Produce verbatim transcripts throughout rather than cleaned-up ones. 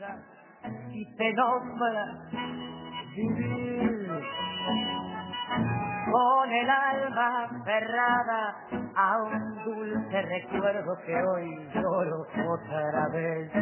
y te nombra vivir con el alma cerrada a un dulce recuerdo que hoy lloro otra vez.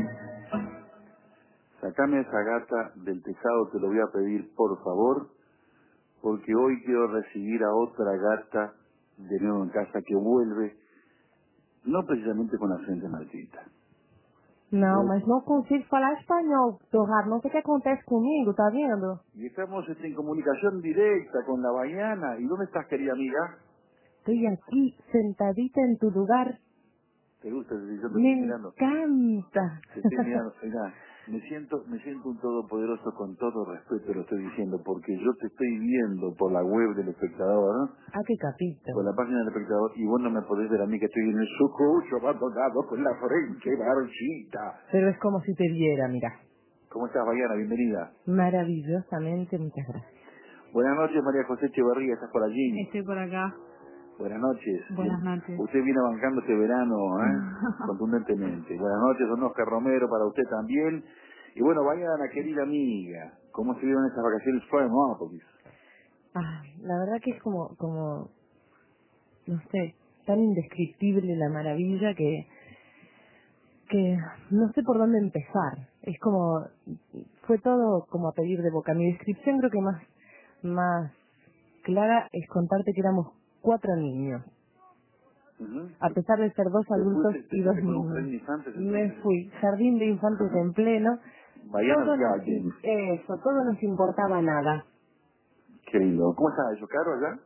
Sacame esa gata del tejado, te lo voy a pedir por favor, porque hoy quiero recibir a otra gata de nuevo en casa que vuelve, não precisamente com a frente marchita. Não, mas não consigo falar espanhol, Torrado. Não sei o que acontece comigo, tá vendo? Y estamos en comunicación directa con la Baiana. ¿Y dónde estás, querida amiga? Estoy aquí, sentadita en tu lugar. ¿Te gusta? Yo te Me estoy mirando. encanta. Te estoy mirando. Oiga, me siento, me siento un todopoderoso con todo respeto, lo estoy diciendo, porque yo te estoy viendo por la web del espectador, ¿no? Ah, qué capito. Por la página del espectador, y vos no me podés ver a mí que estoy en el sucucho abandonado con la frente marchita. Pero es como si te viera, mira. ¿Cómo estás, Baiana? Bienvenida. Maravillosamente, muchas gracias. Buenas noches, María José Echevarría, ¿estás por allí? Estoy por acá. Buenas noches. Buenas noches. Usted viene bancando este verano, ¿eh? Contundentemente. Buenas noches, don Oscar Romero, para usted también. Y bueno, Baiana, querida amiga, ¿cómo se vieron esas vacaciones Florianópolis? Ay, la verdad que es como, como, no sé, tan indescriptible la maravilla que, que no sé por dónde empezar. Es como, fue todo como a pedir de boca. Mi descripción creo que más, más clara es contarte que éramos cuatro niños. Uh-huh. A pesar de ser dos adultos fuiste, y dos con un niños. jardín de infantes, Me fui, jardín de infantes en pleno. Baiana Todo nos, Garden. eso, todo nos importaba nada. Qué lindo. ¿Cómo está eso, caro allá?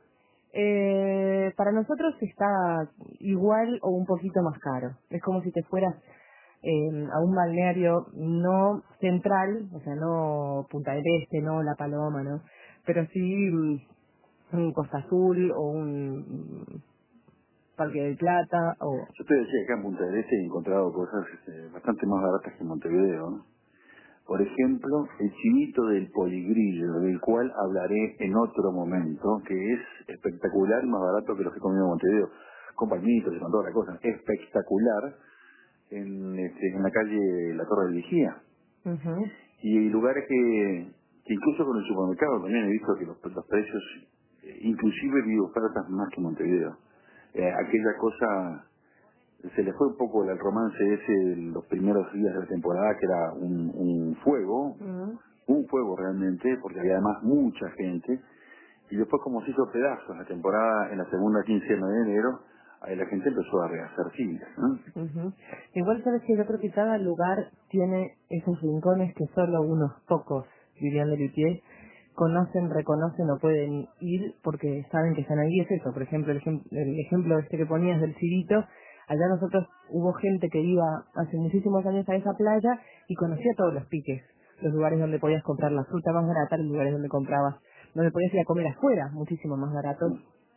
Eh, para nosotros está igual o un poquito más caro. Es como si te fueras eh, a un balneario no central, o sea, no Punta del Este, no La Paloma, ¿no? Pero sí mm, un Costa Azul o un mm, Parque del Plata o... Yo te decía, acá en Punta del Este he encontrado cosas este, bastante más baratas que en Montevideo, ¿no? Por ejemplo, el chivito del poligrillo, del cual hablaré en otro momento, que es espectacular y más barato que los que he comido en Montevideo, con palmitos y con toda la cosa. Espectacular en, este, en la calle La Torre del Vigía. Uh-huh. Y hay lugares que, que incluso con el supermercado también he visto que los, los precios, eh, inclusive vi ofertas más que en Montevideo. Eh, aquella cosa... Se le fue un poco el romance ese de los primeros días de la temporada, que era un, un fuego, Uh-huh. un fuego realmente, porque había además mucha gente, y después como se hizo pedazos la temporada en la segunda quincena de enero, ahí la gente empezó a rehacer filas, ¿no? Uh-huh. Igual sabes que yo creo que cada lugar tiene esos rincones que solo unos pocos, Vivian de Lutier, conocen, reconocen o pueden ir porque saben que están ahí. Es eso, por ejemplo, el, ejem- el ejemplo este que ponías del Cirito. Allá nosotros hubo gente que iba hace muchísimos años a esa playa y conocía todos los piques, los lugares donde podías comprar la fruta más barata, los lugares donde comprabas, donde podías ir a comer afuera, muchísimo más baratos.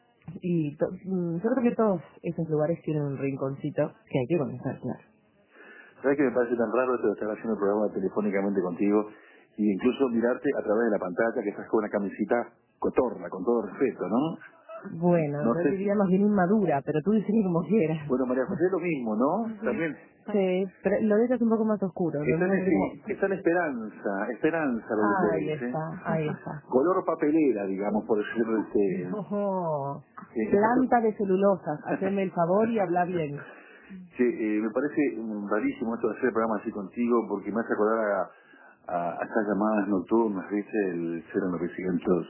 Y to- mm, yo creo que todos esos lugares tienen un rinconcito que hay que conocer, claro. ¿Sabes qué me parece tan raro esto de estar haciendo el programa telefónicamente contigo y incluso mirarte a través de la pantalla que estás con una camisita cotorra, con todo respeto, ¿no? Bueno, No yo sé diría si... más bien inmadura, pero tú decís como quieras. Bueno, María José, lo mismo, ¿no? También... Sí, pero lo de ella es un poco más oscuro. Lo Está mío en, es sí, como... está en esperanza, esperanza lo que Ahí puede, ¿sí? está, ahí está. Color papelera, digamos, por decirlo este. Ojo, Sí, planta de celulosas, haceme el favor y habla bien. sí, eh, me parece mm, rarísimo esto de hacer el programa así contigo, porque me hace acordar a, a, a estas llamadas nocturnas, ¿viste? El cero novecientos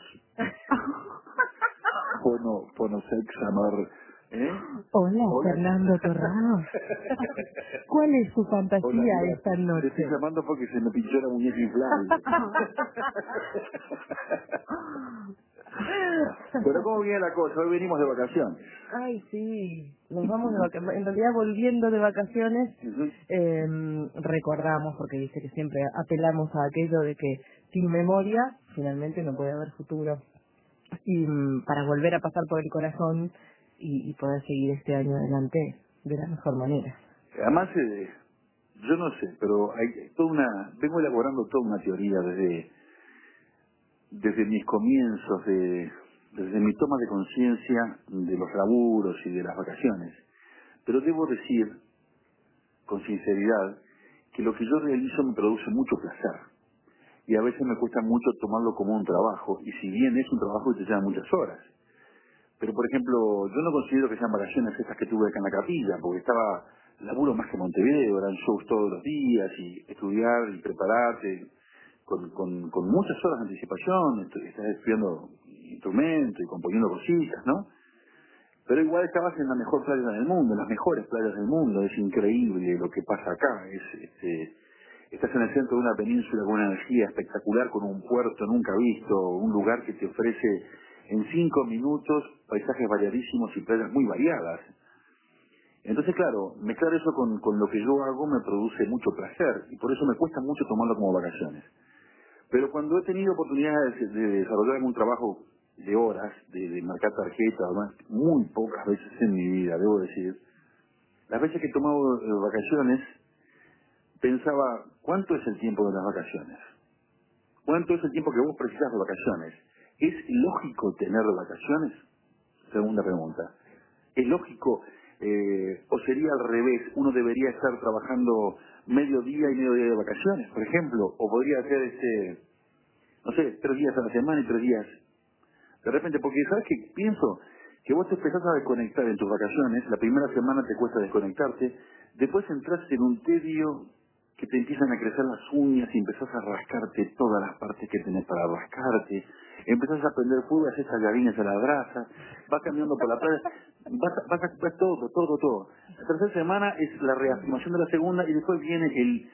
Pono, pono sex, amor, ¿eh? Hola, Hola. Fernando Torrado. ¿Cuál es tu Hola, fantasía mira, esta te estoy noche? llamando porque se me pinchó la muñeca inflable. Pero ¿cómo viene la cosa? Hoy venimos de vacaciones. Ay, sí, nos vamos de vacaciones. En realidad, volviendo de vacaciones, Ujú. eh, recordamos, porque dice que siempre apelamos a aquello de que sin memoria, finalmente no puede haber futuro. Y mm, para volver a pasar por el corazón y, y poder seguir este año adelante de la mejor manera. Además, eh, yo no sé, pero hay toda una, vengo elaborando toda una teoría desde, desde mis comienzos, de, desde mi toma de conciencia de los laburos y de las vacaciones. Pero debo decir, con sinceridad, que lo que yo realizo me produce mucho placer. Y a veces me cuesta mucho tomarlo como un trabajo, y si bien es un trabajo que te lleva muchas horas. Pero, por ejemplo, yo no considero que sean vacaciones estas que tuve acá en la capilla, porque estaba laburo más que Montevideo, eran shows todos los días, y estudiar y prepararte con, con, con muchas horas de anticipación, estu- estás estudiando instrumentos y componiendo cositas, ¿no? Pero igual estabas en la mejor playa del mundo, en las mejores playas del mundo, es increíble lo que pasa acá, es, este, estás en el centro de una península con una energía espectacular, con un puerto nunca visto, un lugar que te ofrece en cinco minutos paisajes variadísimos y playas muy variadas. Entonces, claro, mezclar eso con, con lo que yo hago me produce mucho placer, y por eso me cuesta mucho tomarlo como vacaciones. Pero cuando he tenido oportunidades de, de desarrollar un trabajo de horas, de, de marcar tarjetas, además, muy pocas veces en mi vida, debo decir, las veces que he tomado eh, vacaciones, pensaba, ¿cuánto es el tiempo de las vacaciones? ¿Cuánto es el tiempo que vos precisás de vacaciones? ¿Es lógico tener vacaciones? Segunda pregunta. ¿Es lógico eh, o sería al revés? Uno debería estar trabajando medio día y medio día de vacaciones, por ejemplo, o podría hacer este, no sé, tres días a la semana y tres días de repente, porque sabes que pienso que vos te empezás a desconectar en tus vacaciones, la primera semana te cuesta desconectarte, después entras en un tedio que te empiezan a crecer las uñas y empezás a rascarte todas las partes que tenés para rascarte, empezás a prender fuego, haces tallarines a la brasa, vas caminando por la playa, vas, a- vas a vas todo, todo, todo. La tercera semana es la reafirmación de la segunda, y después viene el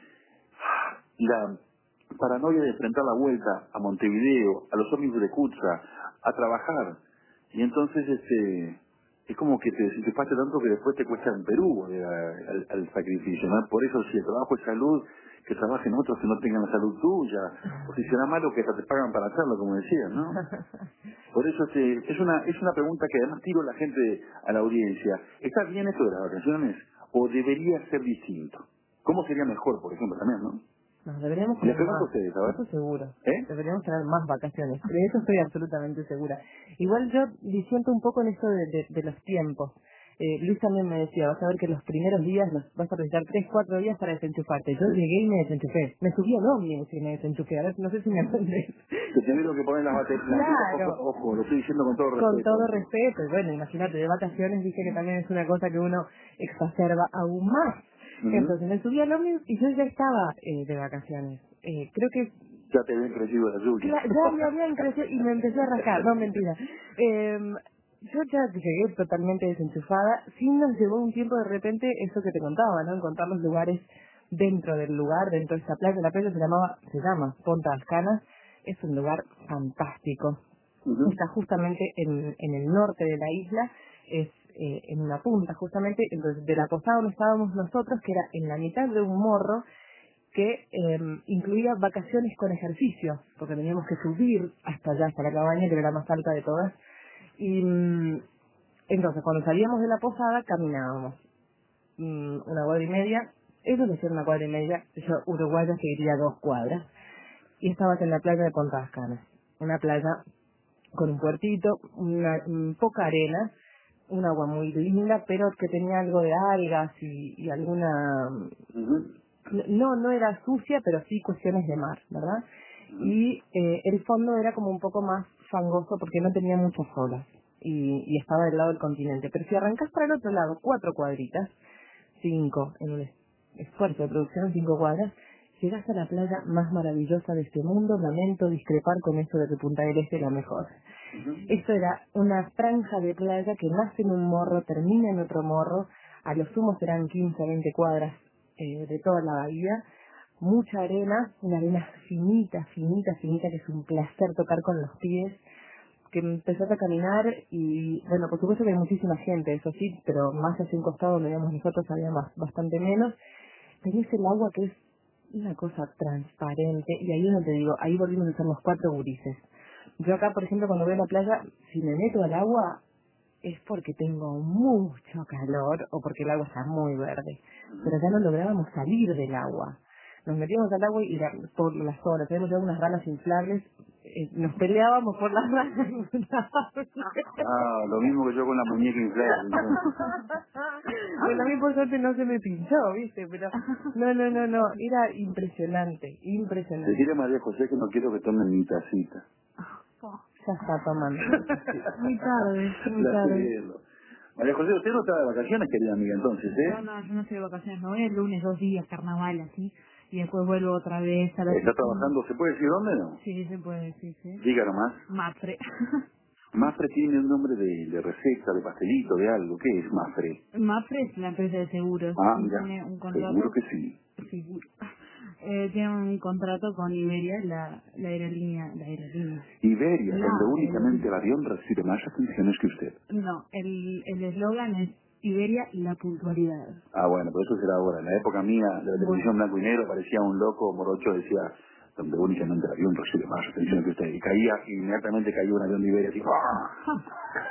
la paranoia de enfrentar la vuelta a Montevideo, a los ómnibus de Cutsa, a trabajar. Y entonces este es como que te desenchufaste tanto que después te cuesta en Perú eh, al, al sacrificio, ¿no? Por eso, si el trabajo es salud, que trabajen otros que no tengan la salud tuya, o si será malo que hasta te pagan para hacerlo, como decías, ¿no? Por eso este, es una es una pregunta que además tiro a la gente, a la audiencia. ¿Está bien esto de las vacaciones o debería ser distinto? ¿Cómo sería mejor, por ejemplo, también, no? No, deberíamos Les tener pregunto a más, ustedes, a ver. eso seguro. ¿Eh? Deberíamos tener más vacaciones. De eso estoy absolutamente segura. Igual yo disiento un poco en esto de, de, de los tiempos. Eh, Luis también me decía, vas a ver que los primeros días los vas a necesitar tres, cuatro días para desenchufarte. Yo llegué y me desenchufé. Me subí al ómnibus y me desenchufé. A ver, no sé si me entendés. Que tenés lo que poner las baterías. Claro. Ojo, ojo, lo estoy diciendo con todo Con respeto. todo respeto. Y bueno, imagínate, de vacaciones dije que también es una cosa que uno exacerba aún más. Ujú. Entonces me subí al ómnibus y yo ya estaba eh, de vacaciones. Eh, creo que Ya te habían crecido las uñas. Cla- ya me habían crecido y me empecé a rascar, no mentira. Eh, yo ya llegué totalmente desenchufada, sí nos llevó un tiempo de repente eso que te contaba, ¿no? Encontrar los lugares dentro del lugar, dentro de esa playa. La playa se llamaba, se llama Punta Las Canas, es un lugar fantástico. Ujú. Está justamente en, en el norte de la isla, es eh, en una punta justamente, entonces de la posada donde estábamos nosotros, que era en la mitad de un morro, que eh, incluía vacaciones con ejercicio, porque teníamos que subir hasta allá, hasta la cabaña, que era la más alta de todas. Y mm, entonces, cuando salíamos de la posada, caminábamos mm, una cuadra y media. Ellos decían una cuadra y media, yo, uruguaya, seguiría dos cuadras. Y estabas en la playa de Punta Las Canas. Una playa con un puertito, una mm, poca arena, un agua muy linda, pero que tenía algo de algas y, y alguna Ujú. no, no era sucia, pero sí cuestiones de mar, ¿verdad? Y eh, el fondo era como un poco más fangoso porque no tenía muchas olas y, y estaba del lado del continente. Pero si arrancás para el otro lado, cuatro cuadritas, cinco, en un es- esfuerzo de producción, cinco cuadras, llegás a la playa más maravillosa de este mundo. Lamento discrepar con eso de que Punta del Este es la mejor. Esto era una franja de playa que nace en un morro, termina en otro morro, a lo sumo serán quince, veinte cuadras eh, de toda la bahía, mucha arena, una arena finita, finita, finita, que es un placer tocar con los pies, que empezás a caminar y, bueno, por supuesto que hay muchísima gente, eso sí, pero más hacia un costado donde íbamos nosotros había más, bastante menos. Tenés el agua que es una cosa transparente, y ahí donde te digo, ahí volvimos a ser los cuatro gurises. Yo acá, por ejemplo, cuando voy a la playa, si me meto al agua, es porque tengo mucho calor o porque el agua está muy verde. Pero ya no lográbamos salir del agua. Nos metíamos al agua y la- por las horas, teníamos ya unas ranas inflables, eh, nos peleábamos por las ranas. Ah, lo mismo que yo con la muñeca inflada. Bueno, a mí por suerte no se me pinchó, ¿viste? Pero no, no, no, no, era impresionante, impresionante. Decirle a María José que no quiero que tomen mi tacita. Ya está tomando. Muy tarde, muy La tarde. cielo. María José, usted no está de vacaciones, querida amiga, entonces, ¿eh? No, no, yo no estoy de vacaciones, me voy el lunes, dos días, carnaval, así, y después vuelvo otra vez a la ¿Está oficina. trabajando? ¿Se puede decir dónde no? Sí, se puede decir, sí. Diga nomás. Mapfre. Mafre tiene un nombre de, de receta, de pastelito, de algo. ¿Qué es Mafre? Mapfre es la empresa de seguros. Ah, y mira, tiene un contrato. seguro que sí. Seguro. Eh, tiene un contrato con Iberia, la, la aerolínea. La aerolínea. Iberia, La donde únicamente el aerolínea. avión recibe más atenciones que usted. No, el el eslogan es Iberia, la puntualidad. Ah, bueno, pero eso será ahora. En la época mía de la televisión Bueno, blanco y negro parecía un loco morocho, decía, donde únicamente el avión recibe más atenciones que usted. Y caía, y inmediatamente cayó un avión de Iberia, así, ¡ah!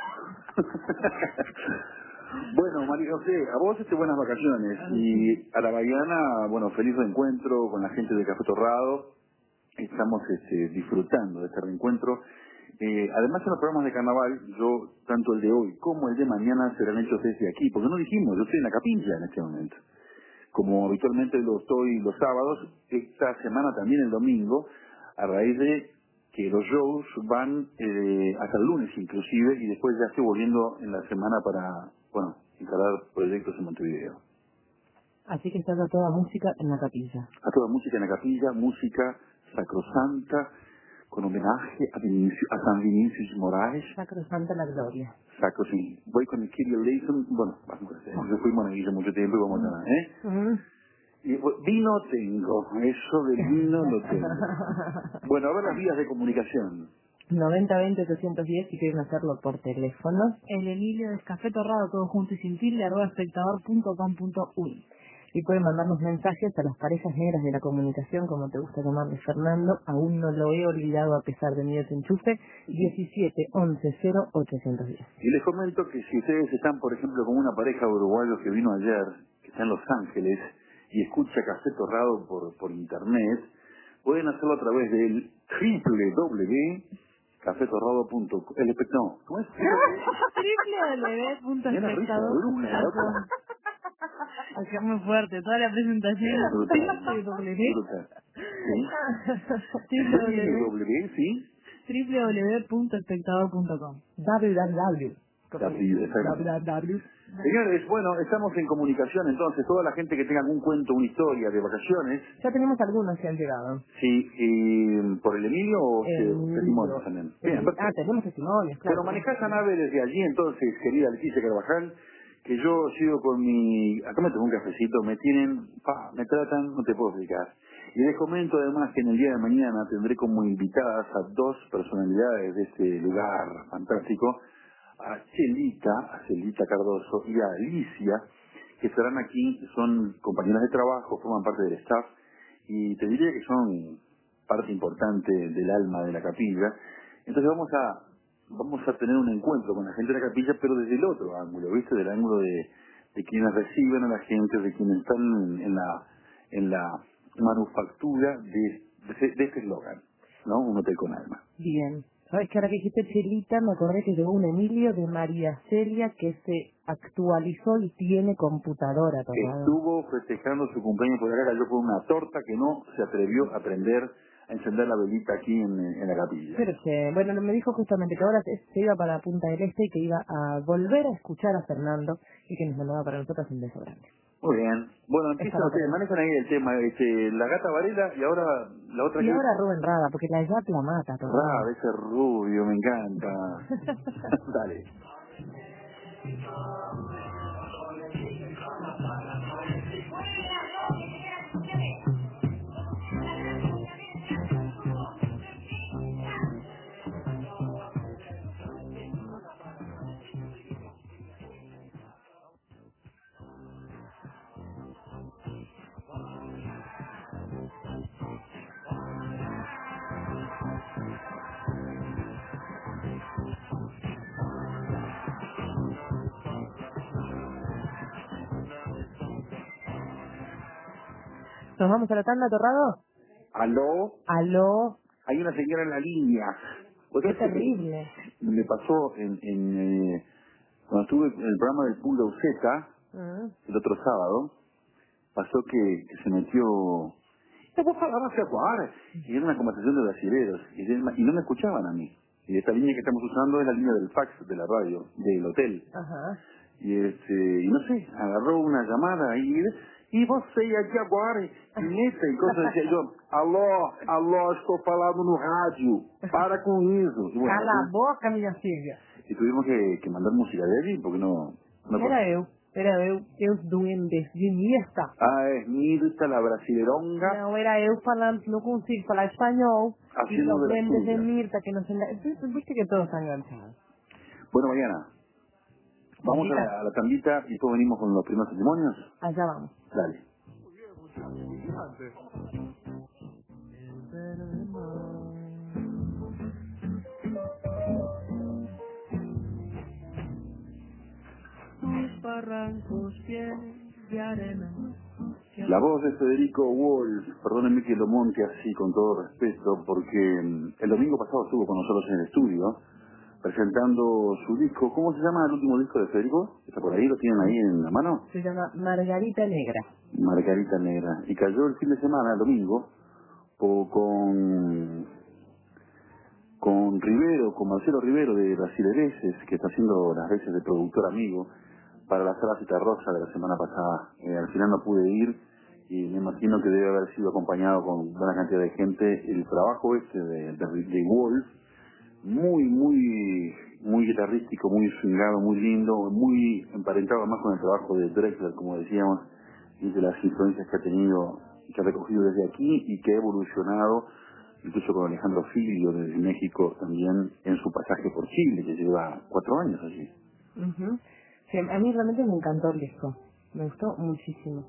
Bueno, María José, a vos este buenas vacaciones. Y a la Bahiana, bueno, feliz reencuentro con la gente de Café Torrado. Estamos este, disfrutando de este reencuentro. Eh, además, en los programas de carnaval, yo, tanto el de hoy como el de mañana, serán hechos desde aquí, porque no dijimos, yo estoy en la capilla en este momento. Como habitualmente lo estoy los sábados, esta semana también el domingo, a raíz de que los shows van eh, hasta el lunes inclusive, y después ya estoy volviendo en la semana para, bueno, instalar proyectos en Montevideo. Así que está toda música en la capilla. A toda música en la capilla, música sacrosanta, con homenaje a, Vinicio, a San Vinicius Moraes. Sacrosanta la gloria. Sacro, sí. Voy con el Kyrie Eleison, bueno, vamos a hacer, yo fui monaguillo mucho tiempo y vamos a, ¿eh? Mm. Y, bueno, vino tengo, eso del vino lo tengo. Bueno, a ver las vías de comunicación. noventa veinte ochocientos diez si quieren hacerlo por teléfono. el Emilio es Café Torrado, todo junto y sin tilde, arroba espectador punto com punto uy. Y pueden mandarnos mensajes a las parejas negras de la comunicación, como te gusta llamarle Fernando. Aún no lo he olvidado a pesar de mi desenchufe. diecisiete once cero ochocientos diez. Y les comento que si ustedes están, por ejemplo, con una pareja de uruguayos que vino ayer, que está en Los Ángeles, y escucha Café Torrado por, por internet, pueden hacerlo a través del doble u doble u doble u punto café torrado punto com. El espectador, ¿cómo es? w w w punto Mira la risa, espectador punto bruja, com. Acá muy fuerte, toda la presentación. brutal, W brutal. Sí. w w w W, sí. w w w punto espectador punto com. www. W, exactamente. www. Señores, bueno, estamos en comunicación entonces. Toda la gente que tenga algún cuento, una historia de vacaciones, Ya tenemos algunos que han llegado. sí, y por el Emilio o El se- testimonios libro. también. El- Bien, ah, perfecto. tenemos testimonios, claro. Pero manejás a nave desde allí entonces, querida Leticia Carvajal, que yo sigo con mi... Acá me tomo un cafecito, me tienen... Pa, me tratan, no te puedo explicar. Y les comento además que en el día de mañana tendré como invitadas a dos personalidades de este lugar fantástico, a Chelita, a Chelita Cardoso y a Alicia, que estarán aquí, son compañeras de trabajo, forman parte del staff, y te diría que son parte importante del alma de la capilla. Entonces vamos a vamos a tener un encuentro con la gente de la capilla, pero desde el otro ángulo, ¿viste? Del ángulo de, de quienes reciben a la gente, de quienes están en la en la manufactura de, de, de este eslogan, ¿no? Un hotel con alma. Bien. Sabes que ahora que dijiste Chelita, me acordé que llegó un Emilio de María Celia que se actualizó y tiene computadora todavía. Estuvo festejando su cumpleaños por acá, cayó con una torta que no se atrevió a prender a encender la velita aquí en, en la capilla. Pero que, bueno, me dijo justamente que ahora se se iba para Punta del Este y que iba a volver a escuchar a Fernando y que nos mandaba para nosotros un beso grande. Muy bien. Bueno, empiezan Estaba ustedes, para- manejan ahí el tema, este, la gata Varela y ahora la otra Y que... ahora Rubén Rada, porque la Yap la mata todavía. Rab, ese rubio, me encanta. Dale. ¿Nos vamos a la tanda, Torrado? ¿Aló? Aló. hay una señora en la línea. Qué terrible. Me pasó en, en eh, cuando estuve en el programa del Pool de Uceta, Uh-huh. el otro sábado, pasó que, que se metió... "Eu vou falar hacia agora", y era una conversación de brasileros, y, de- y no me escuchaban a mí. Y esta línea que estamos usando es la línea del fax de la radio, del hotel. Ajá. Y este, y no sé, agarró una llamada y, y você aquí agora, y neta, y cosas decía yo, aló, aló, estou falando no rádio, para con eso. Y, bueno, Cala a boca, minha filha. y tuvimos que, que mandar música de allí, porque no... no Era eu, era eu, eu duendes de Mirta. ah, es Mirta, la brasileronga, Não, era eu falando, não consigo falar espanhol. E haciendo los de las duendes de suyas. Mirta que nos engañan. Viste que todos están enganchados. Bueno, Mariana, vamos a Cosita. la, a la tandita y después venimos con los primeros testimonios. Allá vamos. Dale. Tus barrancos llenos de arena. La voz de Federico Wolf, perdónenme que lo monte así con todo respeto, porque mm, el domingo pasado estuvo con nosotros en el estudio presentando su disco. ¿Cómo se llama el último disco de Federico? ¿Está por ahí? ¿Lo tienen ahí en la mano? Se llama Margarita Negra. Margarita Negra. Y cayó el fin de semana, el domingo, po- con, con Rivero, con Marcelo Rivero de Brasilereses, que está haciendo las veces de productor amigo para la sala Cita Rosa de la semana pasada. Eh, al final no pude ir y me imagino que debe haber sido acompañado con buena cantidad de gente. El trabajo este de, de, de Wolf, muy, muy, muy guitarrístico, muy swingado, muy lindo, muy emparentado más con el trabajo de Drexler, como decíamos, y de las influencias que ha tenido, que ha recogido desde aquí y que ha evolucionado, incluso con Alejandro Filio desde México también, en su pasaje por Chile, que lleva cuatro años allí. Uh-huh. Sí, a mí realmente me encantó el disco. Me gustó muchísimo.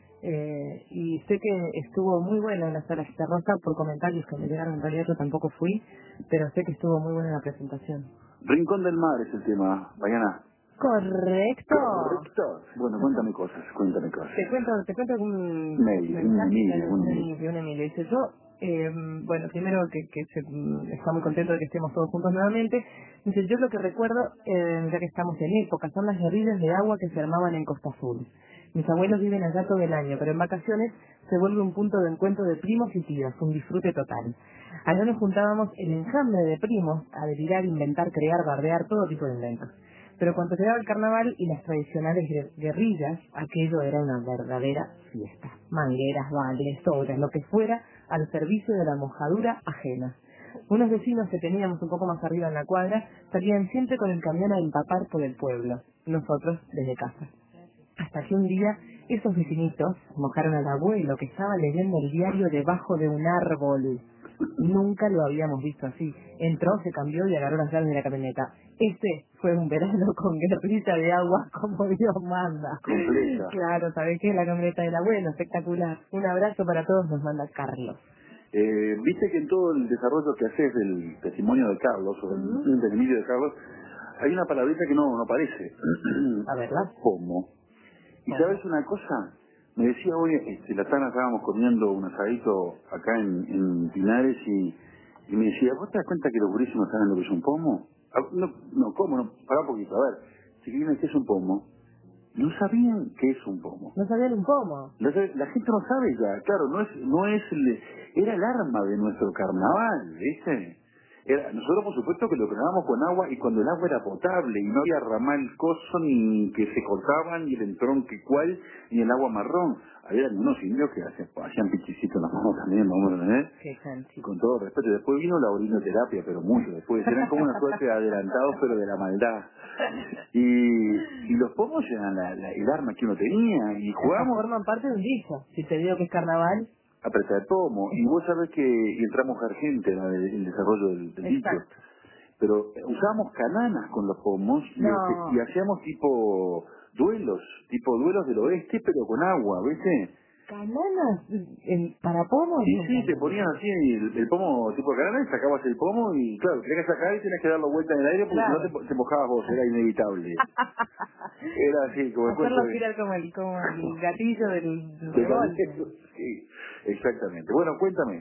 Eh, y sé que estuvo muy bueno en la sala Cita Rosa por comentarios que me llegaron. En realidad yo tampoco fui, pero sé que estuvo muy buena la presentación. Rincón del Mar es el tema, Bayana. Correcto. Correcto. Bueno, cuéntame cosas, cuéntame cosas. Te cuento, te cuento un Mail, un mensaje Emilio, de un un Emilio. Emilio, un Emilio. Dice yo, eh, bueno, primero que, que se, está muy contento de que estemos todos juntos nuevamente. Dice, yo lo que recuerdo, eh, ya que estamos en época, son las guerrillas de agua que se armaban en Costa Azul. Mis abuelos viven allá todo el año, pero en vacaciones se vuelve un punto de encuentro de primos y tíos, un disfrute total. Allá nos juntábamos el enjambre de primos a delirar, inventar, crear, bardear, todo tipo de inventos. Pero cuando llegaba el carnaval y las tradicionales guer- guerrillas, aquello era una verdadera fiesta. Mangueras, bailes, obras, lo que fuera, al servicio de la mojadura ajena. Unos vecinos que teníamos un poco más arriba en la cuadra salían siempre con el camión a empapar por el pueblo, nosotros desde casa. Hasta que un día esos vecinitos mojaron al abuelo que estaba leyendo el diario debajo de un árbol. Nunca lo habíamos visto así. Entró, se cambió y agarró las llaves de la camioneta. Este fue un verano con guerrilla de agua como Dios manda. Completa. Claro, ¿sabés qué? La camioneta del abuelo, espectacular. Un abrazo para todos, nos manda Carlos. Eh, Viste que en todo el desarrollo que haces del testimonio de Carlos, o del, Uh-huh. del Emilio de Carlos, hay una palabrita que no, no aparece. A verla. ¿Cómo? ¿Y sabes una cosa? Me decía hoy, este, la Tana, estábamos comiendo un asadito acá en, en Pinares y, y me decía, ¿vos te das cuenta que los gurises no saben lo que es un pomo? Ah, No, no, ¿cómo? No, pará un poquito, a ver. Si quieren qué es un pomo, no sabían qué es un pomo. No sabían un pomo. La, la gente no sabe ya, claro, no es, no es el, era el arma de nuestro carnaval, ¿viste? Era, nosotros por supuesto que lo creábamos con agua y cuando el agua era potable y no había ramal coso ni que se cortaban ni el entronque cual ni el agua marrón. Había algunos indios que hacían, hacían pichicitos en las manos también, vamos a tener, Qué fancy. con todo respeto. Después vino la orinoterapia, pero mucho después. Eran como una suerte de adelantados, pero de la maldad. Y, y los pomos eran la, la- el arma que uno tenía y Esas jugábamos forman parte de un dicho. Si te digo que es carnaval. a prestar pomo. Y vos sabés que y entramos Argente en el, el desarrollo del, del dicho. Exacto. Pero eh, usábamos cananas con los pomos y, No. este, y hacíamos tipo duelos, tipo duelos del oeste, pero con agua, ¿viste? ¿Cananas en, para pomos? Sí, sí, te ponían así el, el pomo tipo canana y sacabas el pomo y claro, tenías que sacar y tenías que darlo vuelta en el aire porque Claro. si no te, te mojabas vos, era inevitable. Era así, como el cuento Hacerlo de... girar como el, como el gatillo del, del de- revólver. Sí, exactamente. Bueno, cuéntame.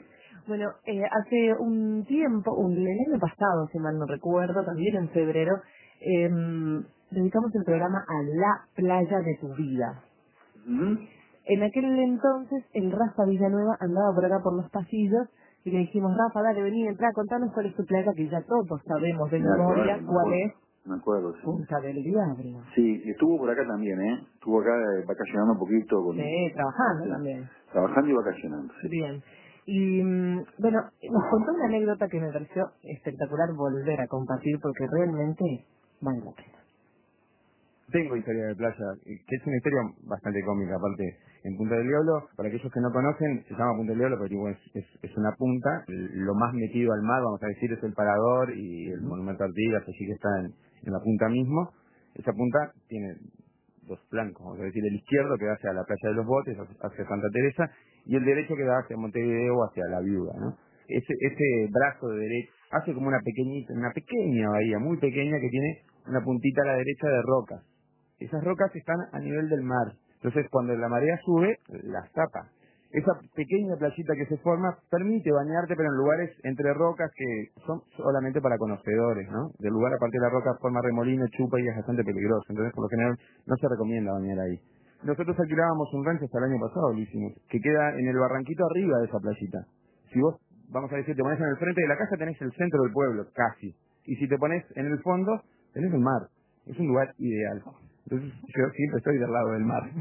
Bueno, eh, hace un tiempo, un, el año pasado, si mal no recuerdo, también en febrero, eh, dedicamos el programa a la playa de tu vida. ¿Mm? En aquel entonces, el Rafa Villanueva andaba por acá por los pasillos y le dijimos, Rafa, dale, vení, entrá, contanos cuál es tu playa, que ya todos sabemos de Me acuerdo, memoria me cuál acuerdo, es me acuerdo, sí. Punta del Diablo. Sí, estuvo por acá también, ¿eh? Estuvo acá eh, vacacionando un poquito. Con, Sí, trabajando sí, también. trabajando y vacacionando, sí. Bien. Y mm, bueno, nos contó una anécdota que me pareció espectacular volver a compartir porque realmente vale la pena. Tengo historia de playa, que es una historia bastante cómica, aparte, en Punta del Diablo, para aquellos que no conocen, se llama Punta del Diablo porque bueno, es, es, es una punta, lo más metido al mar, vamos a decir, es el Parador y el Monumento a Artigas, así que está en, en la punta mismo. Esa punta tiene dos flancos, vamos a decir, el izquierdo que da hacia la playa de los Botes, hacia Santa Teresa, y el derecho que da hacia Montevideo, hacia la Viuda, ¿no? Ese, ese brazo de derecho hace como una pequeñita, una pequeña bahía, muy pequeña, que tiene una puntita a la derecha de rocas. Esas rocas están a nivel del mar. Entonces, cuando la marea sube, las tapa. Esa pequeña playita que se forma permite bañarte, pero en lugares entre rocas que son solamente para conocedores, ¿no? Del lugar, aparte de la roca, forma remolino, chupa y es bastante peligroso. Entonces, por lo general, no se recomienda bañar ahí. Nosotros alquilábamos un rancho hasta el año pasado, lo hicimos, que queda en el barranquito arriba de esa playita. Si vos, vamos a decir, te pones en el frente de la casa, tenés el centro del pueblo, casi. Y si te pones en el fondo, tenés el mar. Es un lugar ideal. Entonces yo siempre estoy del lado del mar.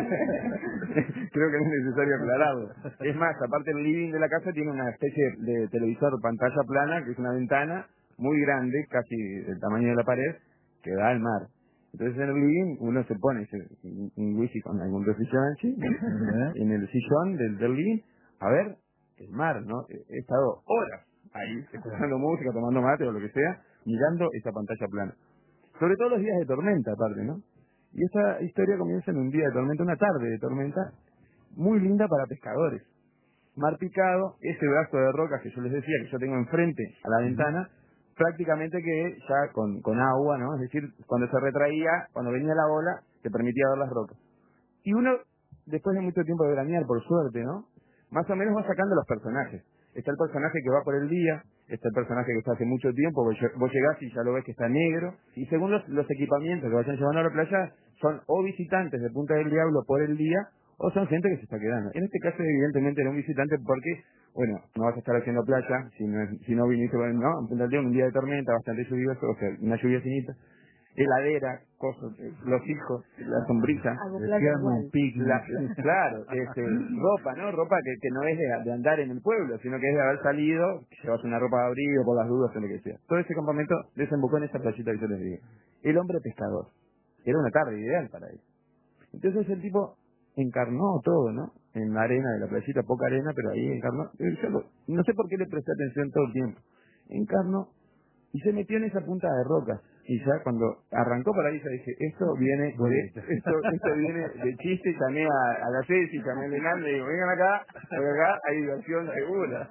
Creo que no es necesario aclararlo. Es más, aparte el living de la casa tiene una especie de televisor pantalla plana, que es una ventana muy grande, casi del tamaño de la pared, que da al mar. Entonces en el living uno se pone se- un un whisky con algún refrigerante en el sillón del, del living a ver el mar, ¿no? He estado horas ahí, escuchando música, tomando mate o lo que sea, mirando esa pantalla plana. Sobre todo los días de tormenta, aparte, ¿no? Y esta historia comienza en un día de tormenta, una tarde de tormenta, muy linda para pescadores. Mar picado, ese brazo de rocas que yo les decía, que yo tengo enfrente a la ventana, prácticamente que ya con, con agua, ¿no? Es decir, cuando se retraía, cuando venía la ola, te permitía ver las rocas. Y uno, después de mucho tiempo de veranear, por suerte, ¿no? Más o menos va sacando los personajes. Está el personaje que va por el día, está el personaje que está hace mucho tiempo, vos lle- vos llegás y ya lo ves que está negro, y según los, los equipamientos que vayan llevando a la playa, son o visitantes de Punta del Diablo por el día, o son gente que se está quedando. En este caso, evidentemente, era un visitante porque, bueno, no vas a estar haciendo playa si no, es- si no viniste, bueno, no, en Punta del Diablo un día de tormenta, bastante lluvioso, o sea, una lluvia finita, heladera, cosas, eh, los hijos, la sombrilla, Hago playa igual. la, la- claro, este, ropa, ¿no? Ropa que, que no es de, de andar en el pueblo, sino que es de haber salido, llevas una ropa de abrigo por las dudas o lo que sea. Todo ese campamento desembocó en esa playita que yo les digo. El hombre pescador. Era una tarde ideal para él. Entonces el tipo encarnó todo, ¿no? En la arena de la playita, poca arena, pero ahí encarnó. Eh, yo lo- no sé por qué le presté atención todo el tiempo. Encarnó y se metió en esa punta de roca. Y ya cuando arrancó por ahí, ya dije, esto viene de, esto, esto viene de chiste, llamé a, a la Ceci, llamé a Leonardo, y digo, vengan acá, porque acá hay diversión segura.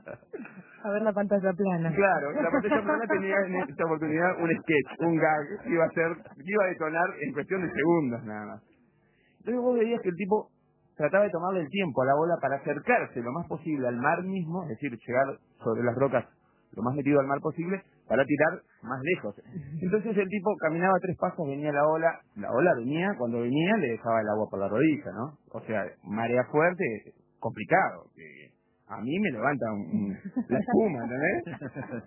A ver la pantalla plana. Claro, la pantalla plana tenía en esta oportunidad un sketch, un gag, que iba a ser, que iba a detonar en cuestión de segundos nada más. Entonces vos veías que el tipo trataba de tomarle el tiempo a la bola para acercarse lo más posible al mar mismo, es decir, llegar sobre las rocas lo más metido al mar posible para tirar más lejos. Entonces el tipo caminaba tres pasos, venía la ola, la ola venía, cuando venía le dejaba el agua por la rodilla, ¿no? O sea, marea fuerte, complicado, que a mí me levanta un- un- la espuma, ¿entendés?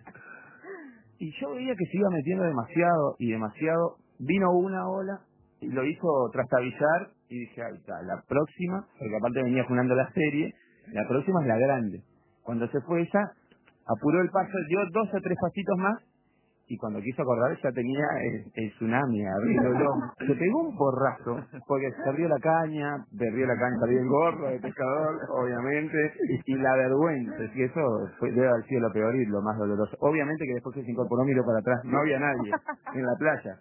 Y yo veía que se iba metiendo demasiado y demasiado, vino una ola y lo hizo trastabillar y dije, ahí está, la próxima, porque aparte venía jugando la serie, la próxima es la grande. Cuando se fue ella, apuró el paso, dio dos o tres pasitos más y cuando quiso acordar ya tenía el, el tsunami abriéndolo. Se pegó un porrazo, porque perdió la caña, perdió la caña, perdió el gorro de pescador, obviamente, y, y la vergüenza, es que eso fue, debe haber sido lo peor y lo más doloroso. Obviamente que después que se incorporó miró para atrás, no había nadie en la playa.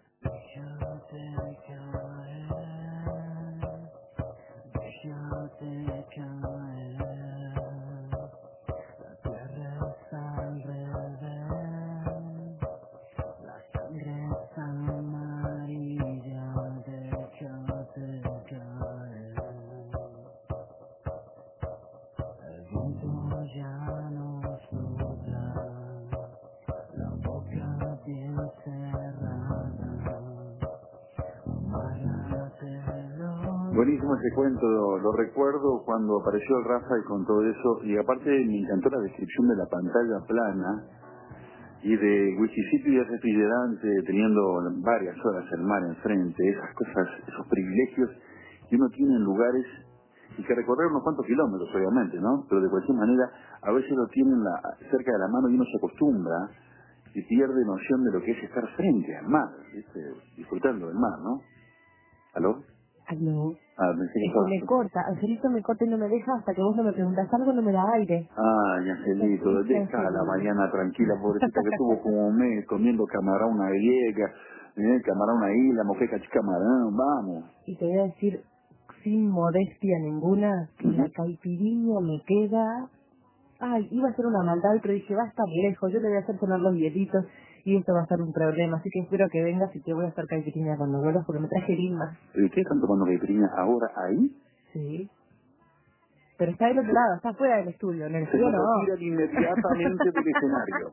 Buenísimo ese cuento, lo, lo recuerdo cuando apareció el Rafa y con todo eso, y aparte me encantó la descripción de la pantalla plana y de Wikisipio y refrigerante teniendo varias horas el mar enfrente, esas cosas, esos privilegios que uno tiene en lugares y que recorrer unos cuantos kilómetros obviamente, ¿no? Pero de cualquier manera a veces lo tienen la, cerca de la mano y uno se acostumbra y pierde noción de lo que es estar frente al mar, ¿viste? Disfrutando del mar, ¿no? ¿Aló? Aló. Ah, pensé que Es estaba... que me corta, Angelito me corta y no me deja hasta que vos no me preguntas algo, no me da aire. Ay, Angelito, Sí, deja a la Angelito. mañana tranquila, pobrecita que tuvo como un mes comiendo camarón una griega, eh, camarón una isla, moqueca camarón, vamos. Y te voy a decir, sin modestia ninguna, que la caipirinha me queda... Ay, iba a ser una maldad, pero dije, va a estar lejos, yo le voy a hacer sonar los hielitos y esto va a ser un problema, así que espero que vengas y te voy a hacer caipirinha cuando vuelvas porque me traje limas. ¿Y ustedes están tomando caipirinha ahora ahí? Sí. Pero está del otro lado, está fuera del estudio, en el Se estudio no. retiran inmediatamente del escenario.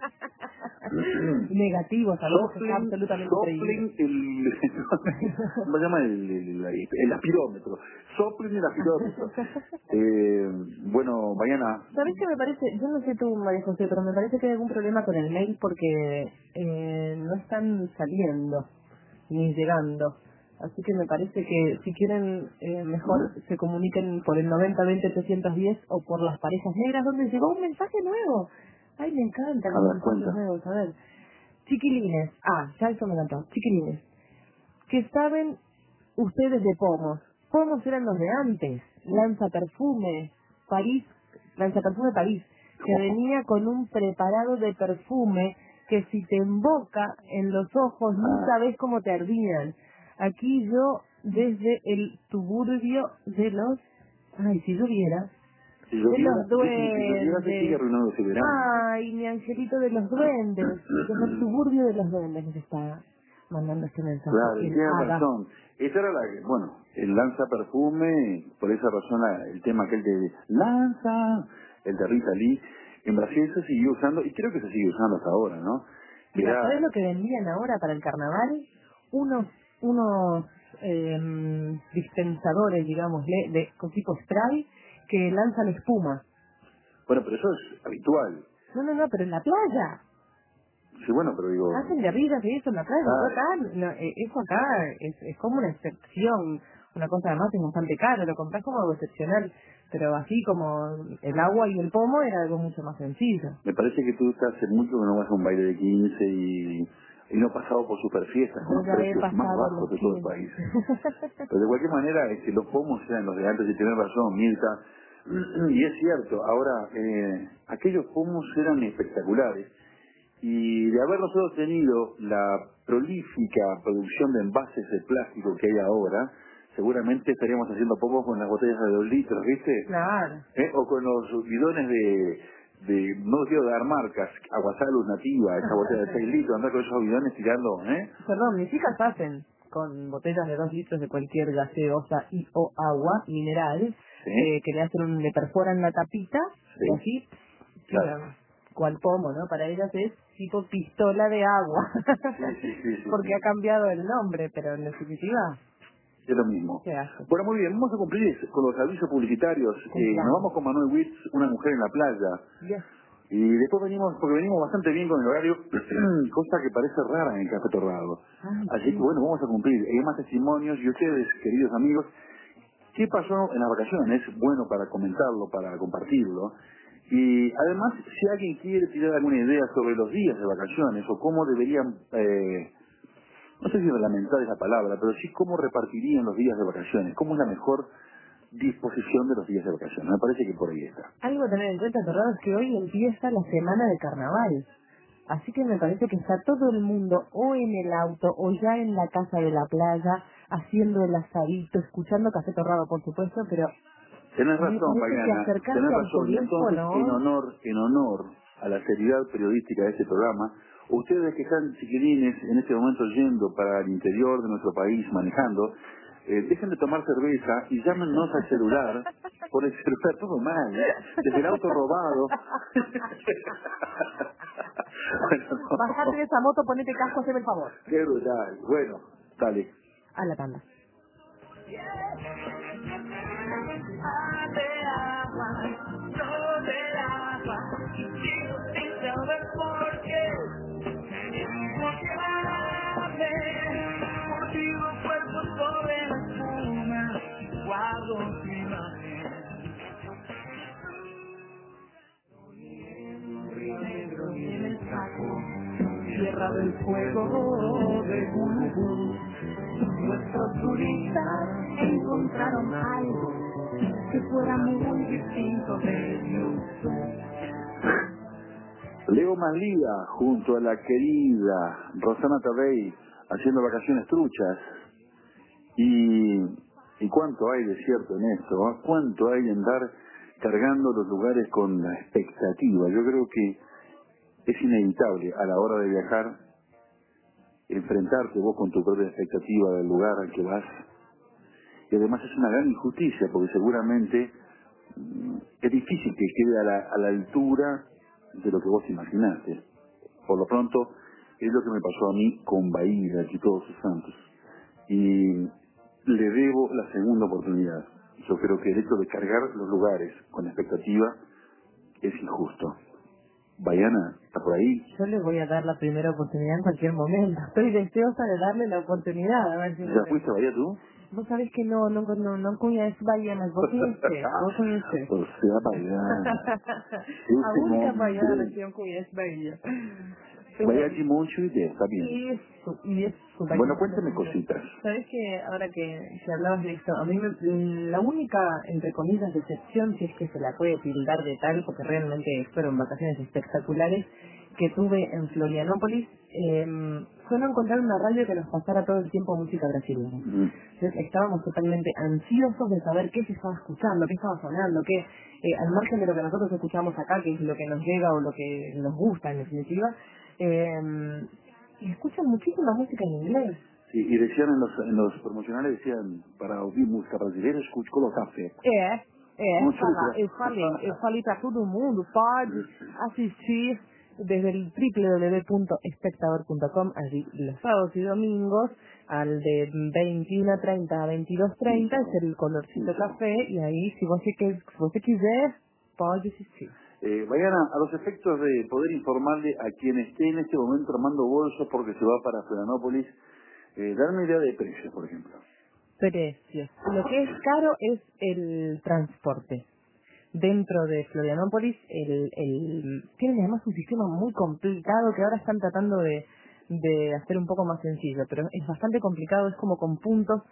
Negativo, sabemos que está Soplen, absolutamente prohibido. soplen el... ¿Cómo se llama? El, el, el, el aspirómetro. Soplen el aspirómetro. Eh, bueno, mañana... ¿Sabes qué me parece? Yo no sé tú, María José, pero me parece que hay algún problema con el mail porque eh, no están saliendo ni llegando. Así que me parece que si quieren, eh, mejor se comuniquen por el noventa veinte trescientos diez o por las parejas negras donde llegó un mensaje nuevo. Ay, me encantan A los ver, mensajes cuenta. nuevos. A ver, chiquilines. Ah, ya eso me encantó. Chiquilines. ¿Qué saben ustedes de pomos? Pomos eran los de antes. Lanza perfume, París, lanza perfume París, que venía con un preparado de perfume que si te emboca en los ojos no sabes cómo te ardían. Aquí yo, desde el suburbio de los... Ay, si yo viera... Si yo De viera, los si yo viera, se sigue duendes. arruinando ese verano. Ay, mi angelito de los duendes. Desde el suburbio de los duendes nos está mandando este mensaje. Claro, y El tienes hada. razón. Esa era la que, bueno, el lanza perfume, por esa razón la- el tema aquel de lanza, el de Rita Lee, en Brasil se siguió usando, y creo que se sigue usando hasta ahora, ¿no? Que Mira, era, ¿sabes lo que vendían ahora para el carnaval? Unos, unos eh, dispensadores, digámosle, de, con tipo spray, que lanzan espuma. bueno, pero eso es habitual. No, no, no, pero en la playa. Sí, bueno, pero digo, Hacen guerrillas y eso en la playa. ah, Yo acá, no, eh, eso acá es, es como una excepción. Una cosa además es bastante caro, lo compras como algo excepcional. Pero así como el agua y el pomo era algo mucho más sencillo. me parece que tú estás hace mucho que no vas a un baile de quince y, y no has pasado por superfiestas con Yo los ya he precios más pasado bajos los de todo el quince. país. Pero de cualquier manera, este, los pomos eran los de antes, y tenés razón, Mirta. Y es cierto, ahora, eh, aquellos pomos eran espectaculares. Y de haber nosotros tenido la prolífica producción de envases de plástico que hay ahora, seguramente estaríamos haciendo pomos con las botellas de dos litros, ¿viste? Claro. ¿Eh? O con los bidones de, de no quiero dar marcas, Aguasalus Nativa, esa botella de seis litros, andar con esos bidones tirando, ¿eh? Perdón, mis hijas hacen con botellas de dos litros de cualquier gaseosa y o agua mineral, ¿Sí? eh, que le hacen un, le perforan la tapita, Sí. y así, Claro. mira, cual pomo, ¿no? Para ellas es tipo pistola de agua, Sí, sí, sí, sí, porque sí. ha cambiado el nombre, pero en definitiva, Es lo mismo. ¿qué hace? Bueno, muy bien, vamos a cumplir con los avisos publicitarios. Eh, Cumplamos. nos vamos con Manuel Witz, Una mujer en la playa. Yes. Y después venimos, porque venimos bastante bien con el horario, cosa que parece rara en el Café Torrado. Ay, Así sí. que bueno, vamos a cumplir. Hay más testimonios y ustedes, queridos amigos, ¿qué pasó en las vacaciones? Es bueno para comentarlo, para compartirlo. Y además, si alguien quiere tirar alguna idea sobre los días de vacaciones o cómo deberían, eh, no sé si reglamentar esa palabra, pero sí cómo repartirían los días de vacaciones, cómo es la mejor disposición de los días de vacaciones. Me parece que por ahí está. Algo a tener en cuenta, Torrado, es que hoy empieza la semana de carnaval. Así que me parece que está todo el mundo o en el auto o ya en la casa de la playa, haciendo el asadito, escuchando Café Torrado, por supuesto, pero Tenés me razón, parece que Mariana, acercarse tenés al razón. Y entonces, en teléfono... honor, en honor a la seriedad periodística de este programa, ustedes que están chiquilines en este momento yendo para el interior de nuestro país manejando, eh, dejen de tomar cerveza y llámenos al celular, por el celular todo mal, ¿eh? Desde el auto robado. Bueno, no. Bajate de esa moto, ponete casco, haceme el favor. Qué brutal. Bueno, dale. A la tanda. Hace agua, no del agua, y sigo sin saber por qué. Emocionarme, contigo cuerpo sobre la espuma, guardo tu imagen. Río Negro y en el Chaco, tierra del fuego de Gulubú. Nuestros turistas encontraron algo que fuera muy distinto de ellos. Leo Maslía junto a la querida Rosana Tabey haciendo vacaciones truchas. Y, y cuánto hay de cierto en esto, ¿eh? Cuánto hay en dar cargando los lugares con la expectativa. Yo creo que es inevitable a la hora de viajar enfrentarte vos con tu propia expectativa del lugar al que vas. Y además es una gran injusticia porque seguramente mm, es difícil que quede a la, a la altura de lo que vos imaginaste. Por lo pronto es lo que me pasó a mí con Bahía y todos sus santos. Y le debo la segunda oportunidad. Yo creo que el hecho de cargar los lugares con expectativa es injusto. Bayana, ¿está por ahí? Yo le voy a dar la primera oportunidad en cualquier momento. Estoy deseosa de darle la oportunidad. A ver si ¿Ya fuiste a Bahía tú? Vos sabés que no, no, no, no conheces Baiana, vos conheces, vos conheces. O sea, Bayana. A única Baiana da região conhece Bahia. Bahía de Montevideo, está bien. Eso, y eso. Bueno, cuéntame cositas. Sabes que ahora que, que hablabas de esto, a mí me, la única, entre comillas, decepción, si es que se la puede tildar de tal, porque realmente fueron vacaciones espectaculares, que tuve en Florianópolis, eh, fue no encontrar una radio que nos pasara todo el tiempo música brasileña. Mm. Entonces estábamos totalmente ansiosos de saber qué se estaba escuchando, qué estaba sonando, qué, eh, al margen de lo que nosotros escuchamos acá, que es lo que nos llega o lo que nos gusta en definitiva, eh, y escuchan muchísima música en inglés. Sí, y decían en los, en los promocionales, decían, para oír música brasileña, escuche con café. É, é, Muito falar, legal. eu falei, eu falei para todo mundo, pode assistir desde el w w w punto espectador punto com, allí los sábados y domingos, al de veintiuno treinta a veintidós treinta, es el colorcito café, y ahí, si vos, que, si vos quiser, pode assistir. Eh, Bayana, a los efectos de poder informarle a quien esté en este momento armando bolsos porque se va para Florianópolis, eh, dar una idea de precios, por ejemplo. Precios. Lo que es caro es el transporte. Dentro de Florianópolis, el, el, tienen además un sistema muy complicado que ahora están tratando de, de hacer un poco más sencillo, pero es bastante complicado, es como con puntos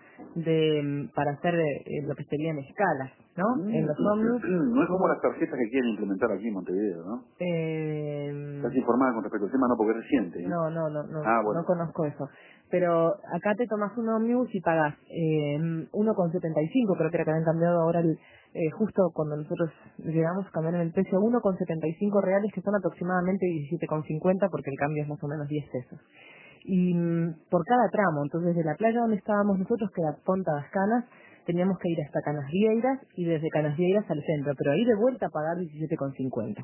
de para hacer eh, lo que serían escalas, ¿no? Mm, En los ómnibus. No es como las tarjetas que quieren implementar aquí en Montevideo, ¿no? Eh, ¿Estás informada con respecto al tema? No, porque es reciente. ¿eh? No, no, no, no, Ah, bueno. no conozco eso. Pero acá te tomas un ómnibus y pagas eh, uno con setenta y cinco, creo que era que habían cambiado ahora, el, eh, justo cuando nosotros llegamos, cambiaron el precio, uno con setenta y cinco reales, que son aproximadamente diecisiete con cincuenta, porque el cambio es más o menos diez pesos. Y mm, por cada tramo, entonces de la playa donde estábamos nosotros, que era Ponta das Canas, teníamos que ir hasta Canasvieiras y desde Canasvieiras al centro, pero ahí de vuelta pagar diecisiete con cincuenta.